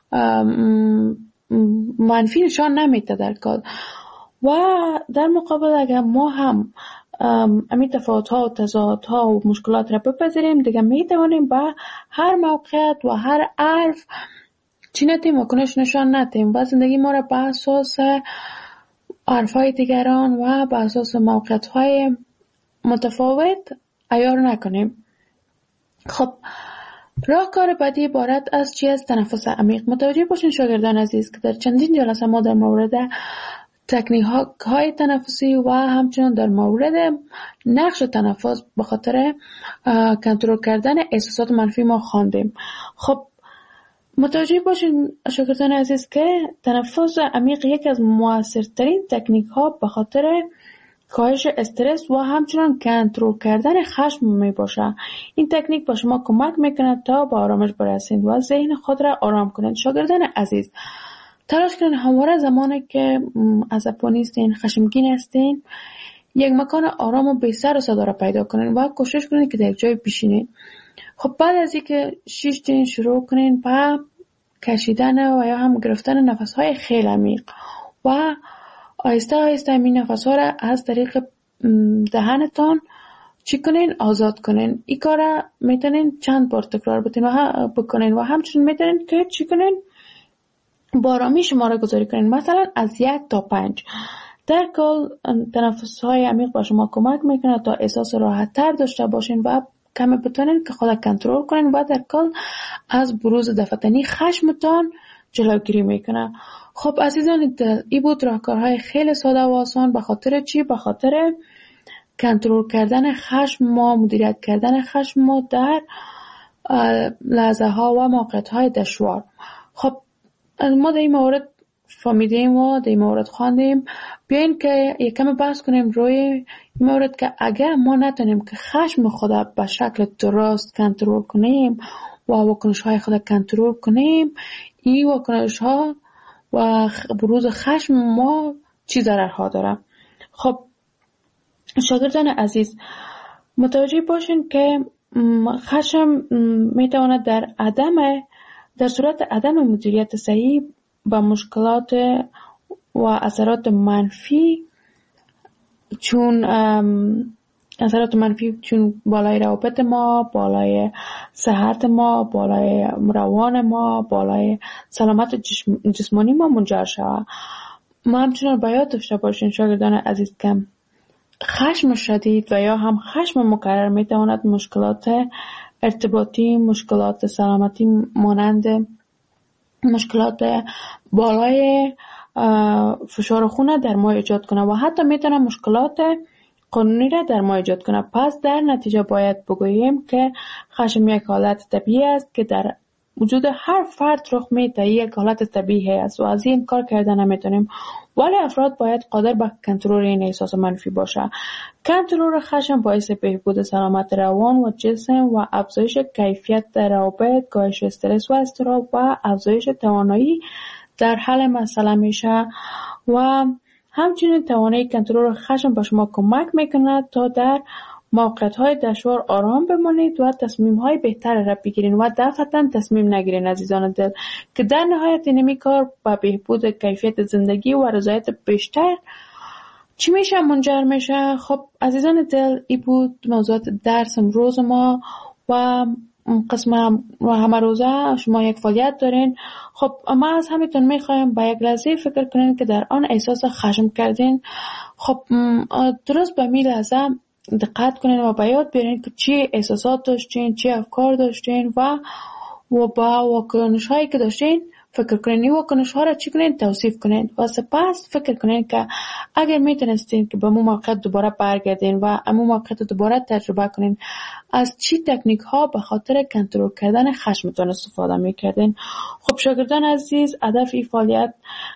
منفی نشان نمیده در کار. و در مقابل اگر ما هم امی تفاوت‌ها و تضادها و مشکلات را بپذیریم، دیگه میتوانیم با هر موقعیت و هر حرف چی نتیم واکنش نشان ندیم و زندگی ما را به اساس حرف‌های دیگران و به اساس موقعیت‌های متفاوت عیار نکنیم. خب راهکار بعدی عبارت از چی است؟ تنفس عمیق. متوجه باشین شاگردان عزیز که در چندین جلسه ما در مورد تکنیک های تنفسی و همچنین در مورد نقش تنفس به خاطر کنترل کردن احساسات منفی ما خواندیم. خب متوجه باشین شاگردان عزیز که تنفس عمیق یکی از موثرترین تکنیک ها به خاطر کاهش استرس و همچنین کنترل کردن خشم می باشه. این تکنیک با شما کمک میکنه تا به آرامش برسید و ذهن خود را آرام کنید. شاگردان عزیز تلاش کنید همواره زمانی که عصبانی هستین، خشمگین هستین، یک مکان آرام و بی سر و صدا را پیدا کنید و کوشش کنید که در یک جای بشینید. خب بعد از اینکه شیشتین شروع کنید با کشیدن و یا هم گرفتن نفس‌های خیلی عمیق و آهسته آهسته این نفس‌ها را از طریق دهنتان چی کنین؟ آزاد کنین. این کار را میتونین چند بار تکرار بتین و بکنین و همچنین میتونین که چی کنین؟ با آرامی شماره گذاری کنین، مثلا از یک تا پنج. در کل تنفس های عمیق با شما کمک میکنه تا احساس راحت تر داشته باشین و کمی بتونین که خود کنترل کنین و در کل از بروز دفتنی خشمتان جلوگیری میکنه. خب عزیزان این بود راهکارهای خیلی ساده و آسان. به خاطر چی؟ به خاطر کنترل کردن خشم ما، مدیریت کردن خشم ما در لحظه ها و موقعیت های دشوار. خب ما در این مورد فهمیدیم و در این مورد خواندیم. بیاین که یکم بحث کنیم روی این مورد که اگر ما نتونیم که خشم خود به شکل درست کنترل کنیم و واکنش های خود کنترل کنیم، این واکنش ها و بروز خشم ما چی ضررها داره. خب شاگردان عزیز متوجه باشین که خشم میتواند در عدم در صورت عدم مدیریت صحیح با مشکلات و اثرات منفی چون اثرات منفی چون بالای روابط ما، بالای صحت ما، بالای روان ما، بالای سلامت جسمانی ما منجر شود. ما همچنان باید داشته باشین شاگردان عزیز که خشم شدید و یا هم خشم مکرر میتواند مشکلات ارتباطی، مشکلات سلامتی مانند مشکلات بالای فشار خون در ما ایجاد کنه و حتی میتونه مشکلات قانونی را در ما ایجاد کنه. پس در نتیجه باید بگوییم که خشم یک حالت طبیعی است که در وجود هر فرد رخ میده، یک حالت طبیعی است و از این کار کردن نمیتونیم، ولی افراد باید قادر به کنترل این احساس منفی باشه. کنترل خشم باعث بهبود سلامت روان و جسم و افزایش کیفیت روابط، کاهش استرس و اضطراب و افزایش توانایی در حل مسئله میشه و همچنین توانایی کنترل خشم به شما کمک میکنه تا در موقعیت‌های دشوار آرام بمانید و تصمیم‌های بهتر را بگیرین و دفعتاً تصمیم نگیرین عزیزان دل، که در نهایت اینمی کار به بهبود کیفیت زندگی و رضایت بیشتر چی میشه منجر میشه. خب عزیزان دل، این بود موضوعات درس امروز ما و قسم و همه روزه شما یک فعالیت دارین. خب ما از همیتون میخوایم با یک لحظه فکر کنین که در آن احساس خشم کردین. خب درست به می لحظه دقت کنین و با یاد بیارین که چی احساسات داشتین، چی افکار داشتین و و با واکنش هایی که داشتین فکر کنین. این واکنش ها را چی کنین؟ توصیف کنین و سپس فکر کنین که اگر میتونستین که به مو موقعیت دوباره برگردین و امو موقعیت دوباره تجربه کنین، از چی تکنیک ها به خاطر کنترل کردن خشمتون استفاده میکردین. خب شاگردان عزیز، هدف این فعالیت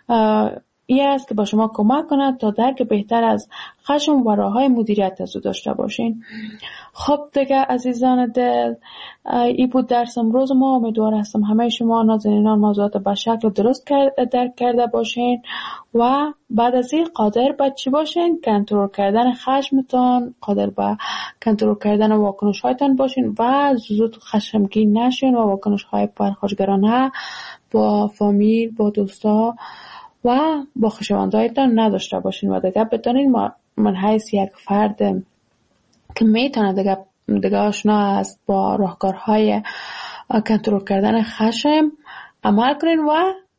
این است که با شما کمک کند تا درک بهتر از خشم و راه‌های مدیریت از او داشته باشین. خب دیگه عزیزان دل، این بود درس امروز ما. امیدوار هستم همه شما نازنینان موضوعات به شکل درست درک کرده باشین و بعد از این قادر به چی باشین؟ کنترل کردن خشمتان، قادر به کنترل کردن واکنش هایتان باشین و زود خشمگین نشین و واکنش های پرخاشگرانه با فامیل، با دوستا و با خویشاوندایتان نداشته باشین و دیگه بدانین من حیث یک فرد که میتونه دیگه دیگه آشنا است با راهکارهای کنترل کردن خشم عمل کنین و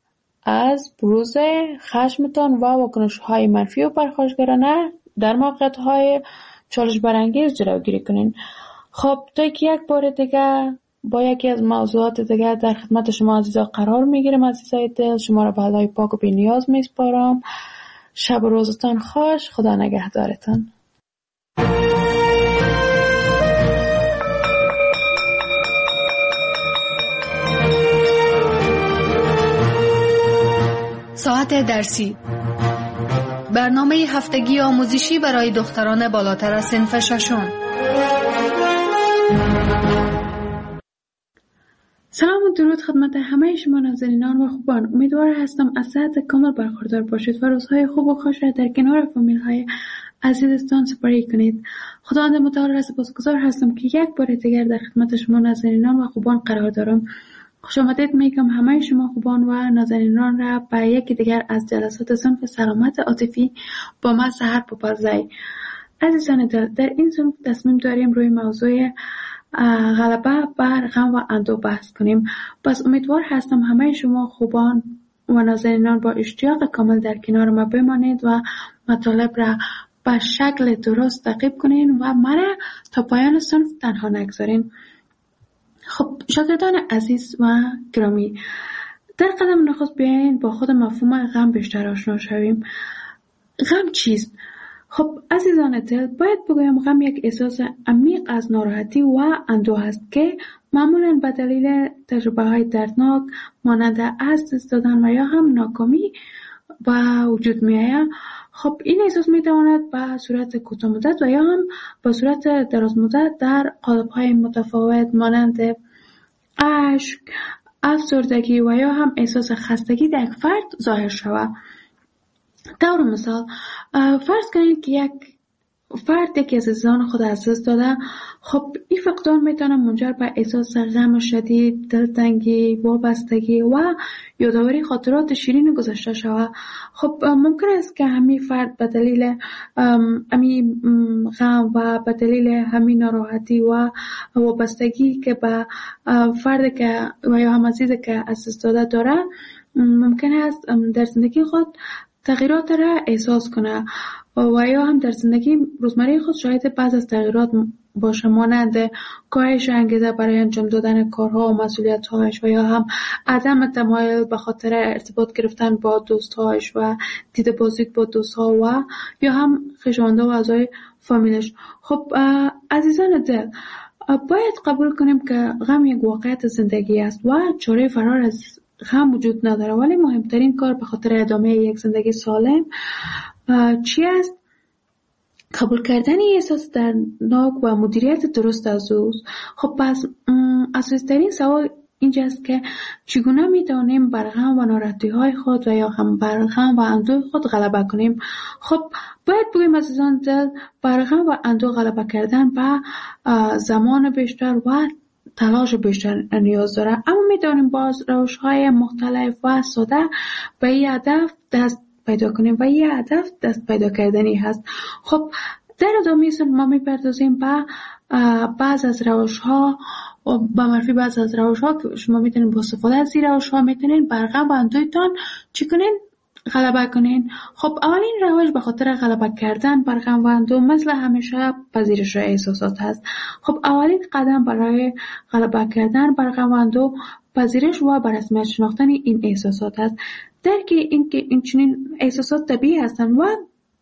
از بروز خشمتان و واکنش‌های منفی و پرخاشگرانه در موقعیت‌های چالش برانگیز جلوگیری کنین. خب تا یک بار دیگه با یکی از موضوعات دیگه در خدمت شما عزیزا قرار میگیرم. عزیزای دل، شما را به خدای پاک و بی نیاز میسپارم. شب و روزتان خوش. خدا نگهدارتان. ساعت درسی، برنامه هفتگی آموزشی برای دختران بالاتر از صنف ششم. سلام و درود خدمت همه شما نازنینان و خوبان. امیدوار هستم از صحت کامل برخوردار باشید و روزهای خوب و خوش را در کنار فامیل های عزیزتان سپری کنید. خداوند متعال را سپاسگزار هستم که یک بار دیگر در خدمت شما نازنینان و خوبان قرار دارم. خوش آمدید میگم همه شما خوبان و نازنینان را به یکی دیگر از جلسات صنف سلامت عاطفی با ما سحر پاپازی. عزیزان دل، در این صنف تصمیم داریم روی موضوع غلبه بر غم و اندوه بحث کنیم. پس امیدوار هستم همه شما خوبان و نازنینان با اشتیاق کامل در کنار ما بمانید و مطالب را به شکل درست تعقیب کنین و مرا تا پایان صنف تنها نگذارین. خب شاگردان عزیز و گرامی، در قدم نخست بیاین با خود مفهوم غم بیشتر آشنا شویم. غم چیست؟ خب عزیزان دل، باید بگویم غم یک احساس عمیق از ناراحتی و اندوه است که معمولاً به دلیل تجربه های دردناک مانند از دست دادن و یا هم ناکامی با وجود می آید. خب این احساس می تواند به صورت کوتاه مدت و یا هم به صورت دراز مدت در قالب های متفاوت مانند اشک، افسردگی و یا هم احساس خستگی در یک فرد ظاهر شود. طور مثال فرض کنید که یک فرد یکی از عزیزان خود از دست داده. خب این فقدان میتونه منجر به احساس غم شدید، دلتنگی، وابستگی و یادآوری خاطرات شیرین گذشته شود. خب ممکن است که همین فرد به دلیل همین غم و به دلیل همین ناراحتی و وابستگی که به فرد که و یا هم عزیزی که از دست داده داره، ممکن است در زندگی خود تغییرات را احساس کنه و یا هم در زندگی روزمره خود شاهد بعض از تغییرات باشه، مانند کاهش انگیزه برای انجام دادن کارها و مسئولیت‌هایش و یا هم عدم تمایل به خاطر ارتباط گرفتن با دوست‌هایش و دید بازدید با دوست‌ها و یا هم خویشاوند و اعضای فامیلش. خب عزیزان دل، باید قبول کنیم که غم یک واقعیت زندگی است و چاره فرار از غم وجود نداره، ولی مهمترین کار به خاطر ادامه یک زندگی سالم چی است؟ قبول کردن احساس دردناک و مدیریت درست از اوست. خب پس اساسی‌ترین سوال اینجاست که چگونه میتونیم بر غم و ناراحتی های خود و یا هم بر غم و اندوه خود غلبه کنیم. خب باید بگویم عزیزان دل، بر غم و اندوه غلبه کردن به زمان بیشتر و تلاش بیشتر نیاز داره، اما میتونیم باز روش های مختلف و ساده به این هدف دست پیدا کنیم و این هدف دست پیدا کردنی هست. خب در ادامه ما میپردازیم به بعض از روش ها و به معرفی بعض از روش ها که شما میتونین با استفاده از این روش ها میتونین بر غم و اندوهتان چی کنین؟ غلبه کنین. خب اولین روش به خاطر غلبه کردن بر غم و اندوه مثل همیشه پذیرش احساسات هست. خب اولین قدم برای غلبه کردن بر غم و اندوه پذیرش و به رسمیت شناختن این احساسات است. درک این که این چنین احساسات طبیعی هستند و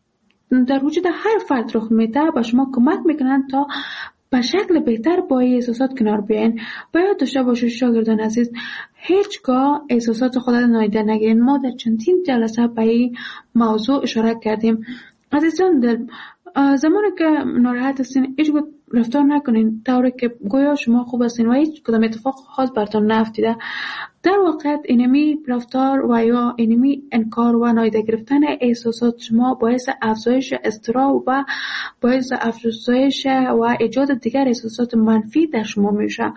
در وجود هر فرد رخ میده به شما کمک میکنند تا به شکل بهتر با این احساسات کنار بیاین. باید داشته باشید شاگردان عزیز، هیچگاه احساسات خود را نادیده نگیرین. ما در چندین جلسه به این موضوع اشاره کردیم. عزیزان دل، زمانی که ناراحت هستین هیچ گونه رفتار نکنین طوری که گویا شما خوب هستین و هیچ کدام اتفاق خاص براتون نیفتیده. در واقع اینمی رفتار و یا اینمی انکار و نادیده گرفتن احساسات شما باعث افزایش اضطراب و باعث افزایش و ایجاد دیگر احساسات منفی در شما میشه.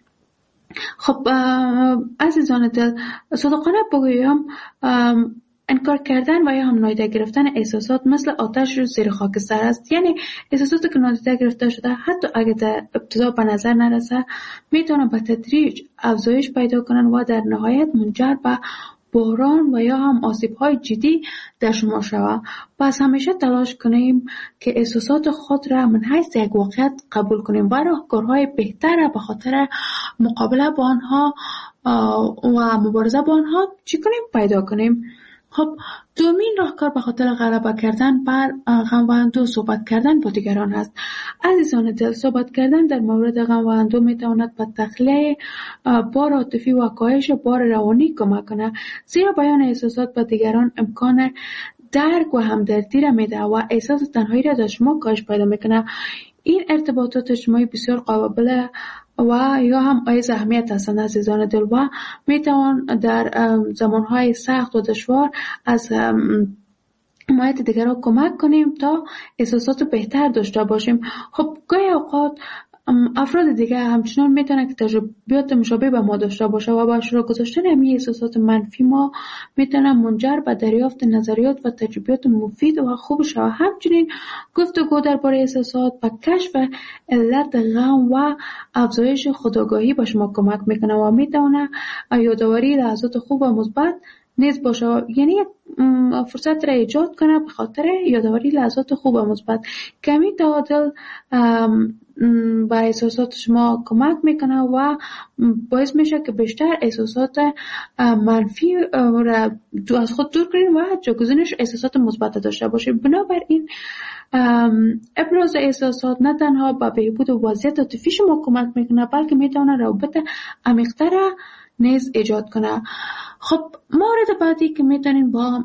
خب عزیزان دل، صادقانه بگویم انکار کردن و یا هم نادیده گرفتن احساسات مثل آتش رو زیر خاکستر است. یعنی احساساتی که نادیده گرفته شده حتی اگه در ابتدا به نظر نرسه میتونن به تدریج افزایش پیدا کنن و در نهایت منجر به بحران و یا هم آسیب‌های جدی در شما شود. پس همیشه تلاش کنیم که احساسات خود را من حیث یک واقعیت قبول کنیم و راهکارهای بهتر به خاطر مقابله با آنها و مبارزه با آنها چی کنیم پیدا کنیم. خب دومین راهکار به خاطر غلبه کردن بر غم و اندوه صحبت کردن با دیگران هست. عزیزان دل، صحبت کردن در مورد غم و اندوه میتواند به تخلیه بار عاطفی و کاهش بار روانی کمک کنه، زیرا بیان احساسات به دیگران امکان درک و همدردی را میده و احساس تنهایی را در شما کاهش پیدا میکنه. این ارتباطات اجتماعی بسیار قابل و یا هم ایز اهمیت هستند عزیزان دل و میتوان در زمانهای سخت و دشوار از حمایت دیگران کمک کنیم تا احساسات بهتر داشته باشیم. خب گاهی اوقات افراد دیگه همچنان میتونن که تجربیات مشابه به ما داشته باشه و با اشتراک گذاشتن همین احساسات منفی ما میتونن منجر به دریافت نظریات و تجربیات مفید و خوب شود. همچنین گفتگو درباره احساسات و کشف علت غم و افزایش خودآگاهی به شما کمک میکنه و میتونه یادآوری لحظات خوب و مثبت نیز باشه، یعنی یک فرصت را ایجاد کنه به خاطر یادآوری لحظات خوب و مثبت. کمی تعادل به احساسات شما کمک میکنه و باعث میشه که بیشتر احساسات منفی را از خود دور کنین و جایگزینش احساسات مثبت داشته باشید. بنابراین ابراز احساسات نه تنها به بهبود وضعیت عاطفی شما کمک میکنه بلکه میتونه روابط عمیق‌تر نیز ایجاد کنه. خب مورد بعدی که میتونین با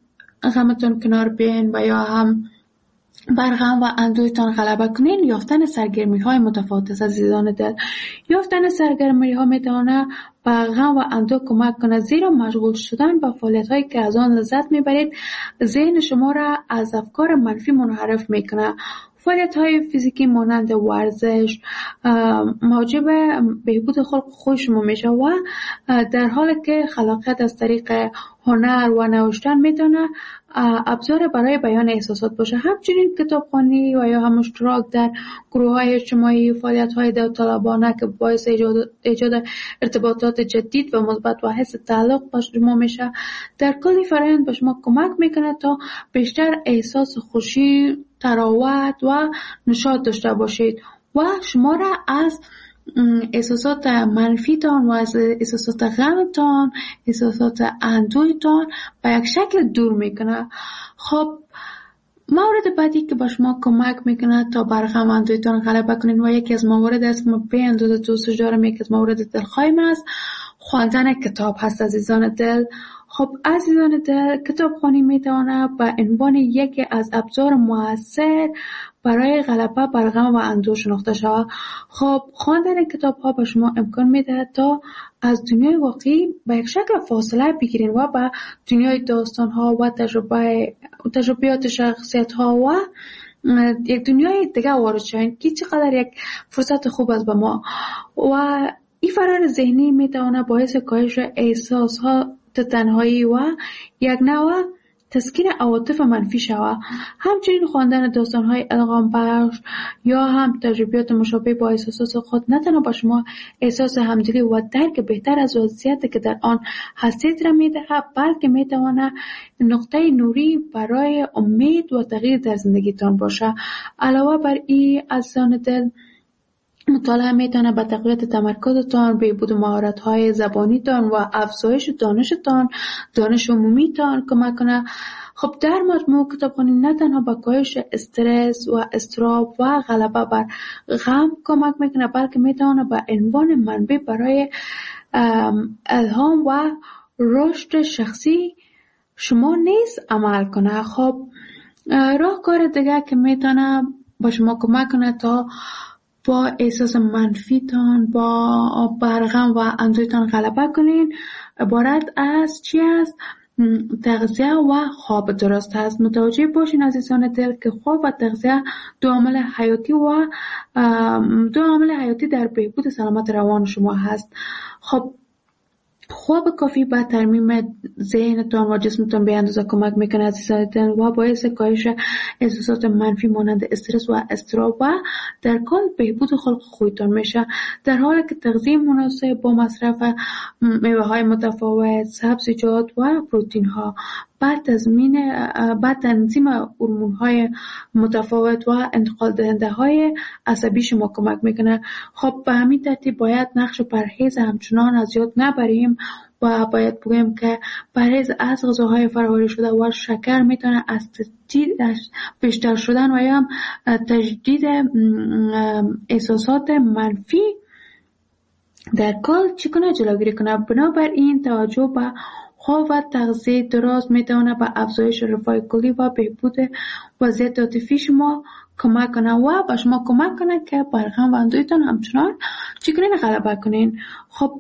غمتون کنار بیاین و یا هم بر غم و اندوهتان غلبه کنین یافتن سرگرمی های متفاوت از عزیزان دل. یافتن سرگرمی ها میتونه به غم و اندوه کمک کنه، زیرا مشغول شدن با فعالیت هایی که از آن لذت میبرید ذهن شما را از افکار منفی منحرف میکنه. فعالیت های فیزیکی مانند ورزش موجب بهبود خلق خوی شما میشه و در حالی که خلاقیت از طریق هنر و نوشتن میتونه ابزار برای بیان احساسات باشه. همچنین کتابخوانی و یا هم اشتراک در گروه های اجتماعی، فعالیت های داوطلبانه که باعث ایجاد, ایجاد ارتباطات جدید و مثبت و حس تعلق با شما میشه، در کلی فرآیند به شما کمک میکنه تا بیشتر احساس خوشی، تراوت و نشاط داشته باشید و شما را از احساسات منفیتان و از احساسات غمتان، احساسات اندوهتان به یک شکل دور میکنه. خب مورد بعدی که به شما کمک میکنه تا بر غم و اندوهتان غلبه کنین و یکی از موارد است که ما به اندازه دوستش دارم، یکی از موارد دلخواهیم است خواندن کتاب هست عزیزان دل. خب عزیزان دل، کتابخوانی میتونه به عنوان یکی از ابزار موثر برای غلبه بر غم و اندوه شناخته شود. خب خواندن کتاب ها به شما امکان میده تا از دنیای واقعی به یک شکل فاصله بگیرین و به دنیای داستان ها و تجربه تجربیات شخصیت ها و یک دنیای دیگه وارد شوین که چقدر یک فرصت خوب است به ما. و این فرار ذهنی میتونه باعث کاهش احساس ها تنهایی و یک نوع تسکین عواطف منفی شود. همچنین خواندن داستان‌های الهام بخش یا هم تجربیات مشابه با احساسات خود نه تنها به شما احساس همدلی و درک بهتر از وضعیتی که در آن هستید را می‌دهد، بلکه می‌تواند نقطه نوری برای امید و تغییر در زندگیتان باشد. علاوه بر این عزیزان دل، مطالعه میتونه به تقویت تمرکزتان، بهبود مهارت‌های زبانیتان و افزایش دانشتان، دانش عمومیتان کمک کنه. خب در مجموع کتابخوانی نه تنها به کاهش استرس و اضطراب و غلبه بر غم کمک میکنه، بلکه میتونه به عنوان منبع برای الهام و رشد شخصی شما نیز عمل کنه. خب راهکار دیگه که میتونه با شما کمک کنه تا با احساس منفیتان، با برغم و اندوهتان غلبه کنین عبارت از چی است؟ تغذیه و خواب درست است. متوجه باشین عزیزان دل که خواب و تغذیه دو عامل حیاتی و دو عامل حیاتی در بهبود سلامت روان شما هست. خب خواب کافی به ترمیم ذهنتان و جسمتان به اندازه کمک میکنه عزیزان دل و باعث کاهش احساسات منفی مانند استرس و اضطراب و در کل بهبود خلق خویتان میشه، در حالی که تغذیه مناسب با مصرف میوه های متفاوت، سبزیجات و پروتئین ها بعد تضمین بعد تنظیم هورمون های متفاوت و انتقال دهنده های عصبی شما کمک میکنه. خب به همین ترتیب باید نقش پرهیز همچنان از یاد نبریم و باید بگیم که پرهیز از غذاهای فرآوری شده و شکر میتونه از تجدید بیشتر شدن و یا تجدید احساسات منفی در کل چی کنه جلوگیری کنه. بنابراین توجه به خواب و تغذیه درست میتونه به افزایش رفاه کلی و بهبود وضعیت عاطفی شما کمک کنه و به شما کمک کنه که بر غم و اندوهتان همچنان چی کنین غلبه کنین. خب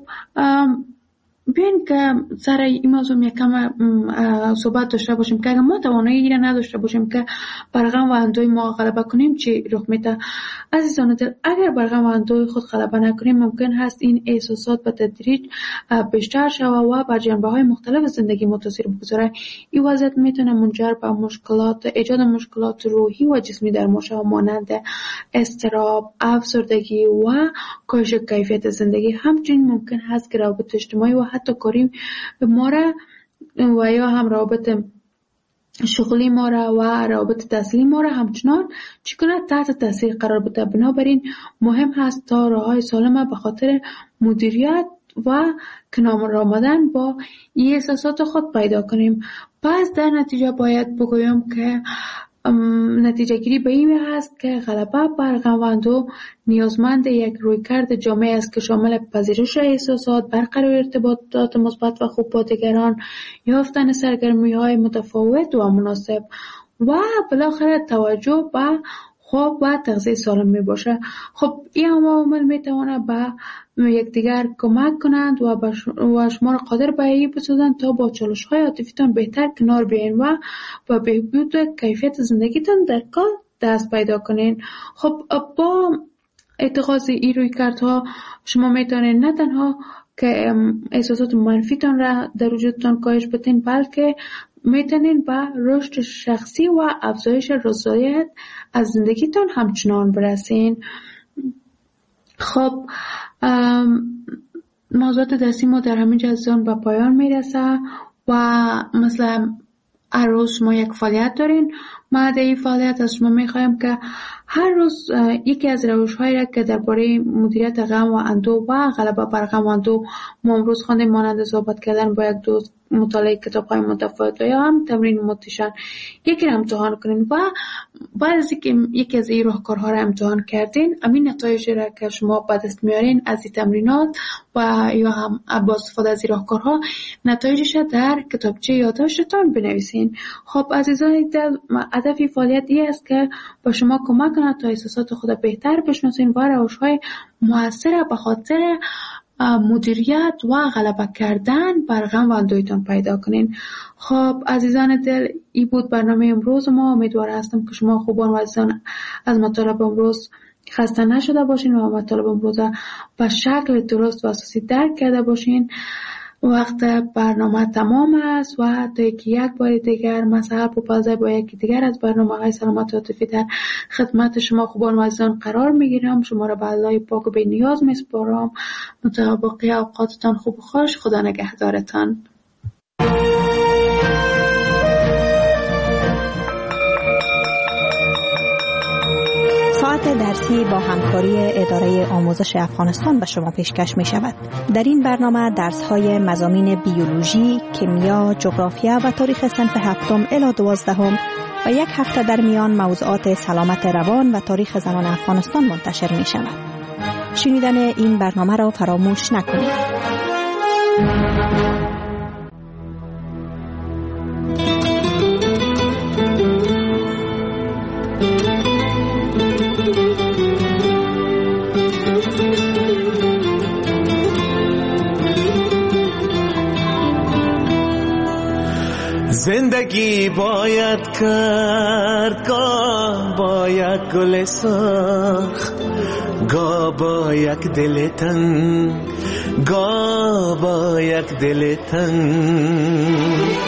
بیاین که سر این موضوع یکم صحبت داشته باشیم که اگر ما توانایی را نداشته باشیم که بر غم و اندوه ما غلبه کنیم چی رخ میده. عزیزان دل، اگر بر غم و اندوه خود غلبه نکنیم ممکن هست این احساسات به تدریج بیشتر شود و بر جنبه های مختلف زندگی ما تاثیر بگذاره. این وضعیت میتونه منجر به مشکلات ایجاد مشکلات روحی و جسمی در ما شود، مانند اضطراب، افسردگی و کاهش کیفیت زندگی. همچنین ممکن هست که روابط اجتماعی و حتی کاری ما را و یا هم روابط شغلی ما را و روابط تحصیلی ما را همچنان چگونه تحت تاثیر قرار بده. بنابراین مهم هست تا راههای سالم به خاطر مدیریت و کنار آمدن با این احساسات خود پیدا کنیم. پس در نتیجه باید بگویم که نتیجه گیری به این هست که غلبه بر غم و اندوه نیازمند یک رویکرد جامع است که شامل پذیرش احساسات، برقرار ارتباطات مثبت و خوب با دیگران، یافتن سرگرمی‌های متفاوت و مناسب و بالاخره توجه به خواب و تغذیه سالم می باشه. خب این عوامل می تواند به یکدیگر کمک کنند و و شما را قادر به این بسازند تا با چالش‌های عاطفیتان بهتر کنار بیاین و با بهبود کیفیت زندگیتان در کار دست پیدا کنین. خب با اتخاذ این رویکردها شما میتونید نه تنها که احساسات منفیتان را در وجودتان کاهش بدین، بلکه میتونین به رشد شخصی و افزایش رضایت از زندگیتان همچنان برسین. خب موضوعات درسی ما در همین جزان به پایان میرسه و مثلا هر روز ما یک فعالیت دارین. ما در این فعالیت از شما میخوایم که هر روز یکی از روش‌هایی را که درباره مدیریت غم و اندوه و غلبه بر غم و اندوه ما امروز خواندیم، مانند صحبت کردن با یک دوست، مطالعه کتاب‌های متفاوت یا هم تمرین موتیشن، یکی را امتحان کنین و بعد از اینکه یکی از این راهکارها را امتحان کردین، همین نتایج را که شما به دست میارین از این تمرینات و یا هم با استفاده از این راهکارها نتایجش در کتابچه یادداشتتان بنویسین. خب عزیزان، هدف فعالیت این است که با شما کمک کنه تا احساسات خود بهتر بشناسین و روش‌های مؤثر به خاطر مدیریت و غلبه کردن بر غم و اندوهتان پیدا کنین. خب عزیزان دل، این بود برنامه امروز ما. امیدوار هستم که شما خوبان و عزیزان از مطالب امروز خسته نشده باشین و مطالب امروز به شکل درست و اساسی درک کرده باشین. وقت برنامه تمام است و تا یک یک بار دیگر مسئله پوپازه با یکی دیگر از برنامه های سلامت عاطفی در خدمت شما خوبان و عزیزان قرار میگیرم. شما را به الله پاک و بی نیاز میسپارم. متابقی اوقاتتان خوب و خوش. خدا نگهدارتان. ساعت درسی با همکاری اداره آموزش افغانستان به شما پیشکش می شود. در این برنامه درس های مضامین بیولوژی، کیمیا، جغرافیا و تاریخ صنف هفتم الی دوازدهم و یک هفته در میان موضوعات سلامت روان و تاریخ زنان افغانستان منتشر می شود. شنیدن این برنامه را فراموش نکنید. زندگی باید کرد، گاه باید گل سرخ، گاه با یک دل تنگ، گاه با یک دل تنگ.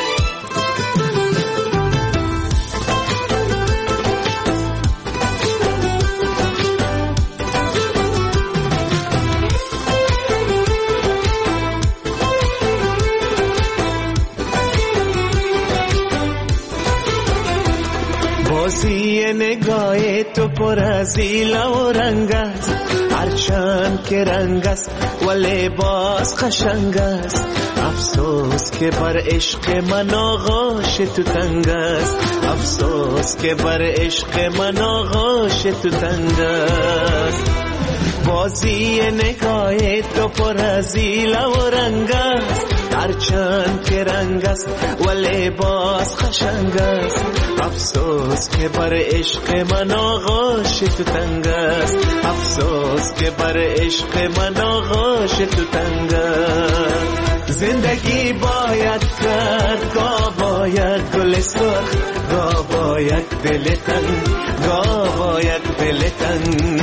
بازی نگاه تو پر از ایلا و رنگ است، هرچند که رنگ است و لباس قشنگ است. افسوس که بر عشق من آغوش تو تنگ است، افسوس که بر عشق من آغوش تو تنگ است. بازی نگاه تو پر از ایلا و رنگ است، هرچند که رنگ است و لباس قشنگ است. افسوس که بر عشق من آغوش تو تنگ است، افسوس که بر عشق من آغوش تو تنگ است. زندگی باید کرد، گاه باید گل سرخ، گاه باید دل تنگ، گاه باید دل تنگ.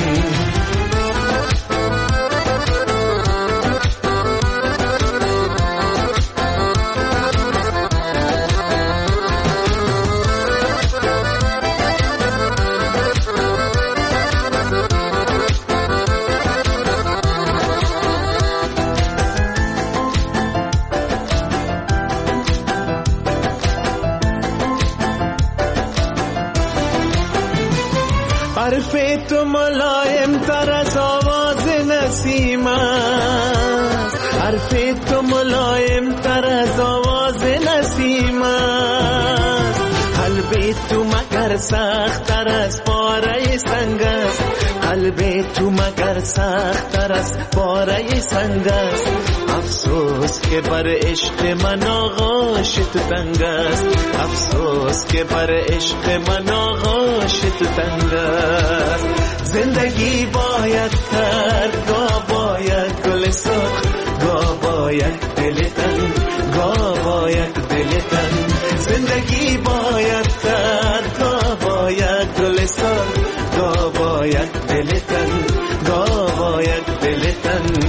ملایم تر از آواز نسیم است، حرف تو ملایم تر از آواز نسیم است، قلب تو مگر سخت تر از پاره سنگ است، قلب تو مگر سخت تر از پاره سنگ است، افسوس که بر عشق من آغوش تو تنگ است، افسوس که بر عشق من آغوش تو تنگ است. زندگی باید کرد، گاه باید گل سرخ، گاه باید دل تنگ، گاه باید دل تنگ. زندگی باید کرد، گاه باید گل سرخ، گاه باید دل تنگ، گاه باید دل تنگ.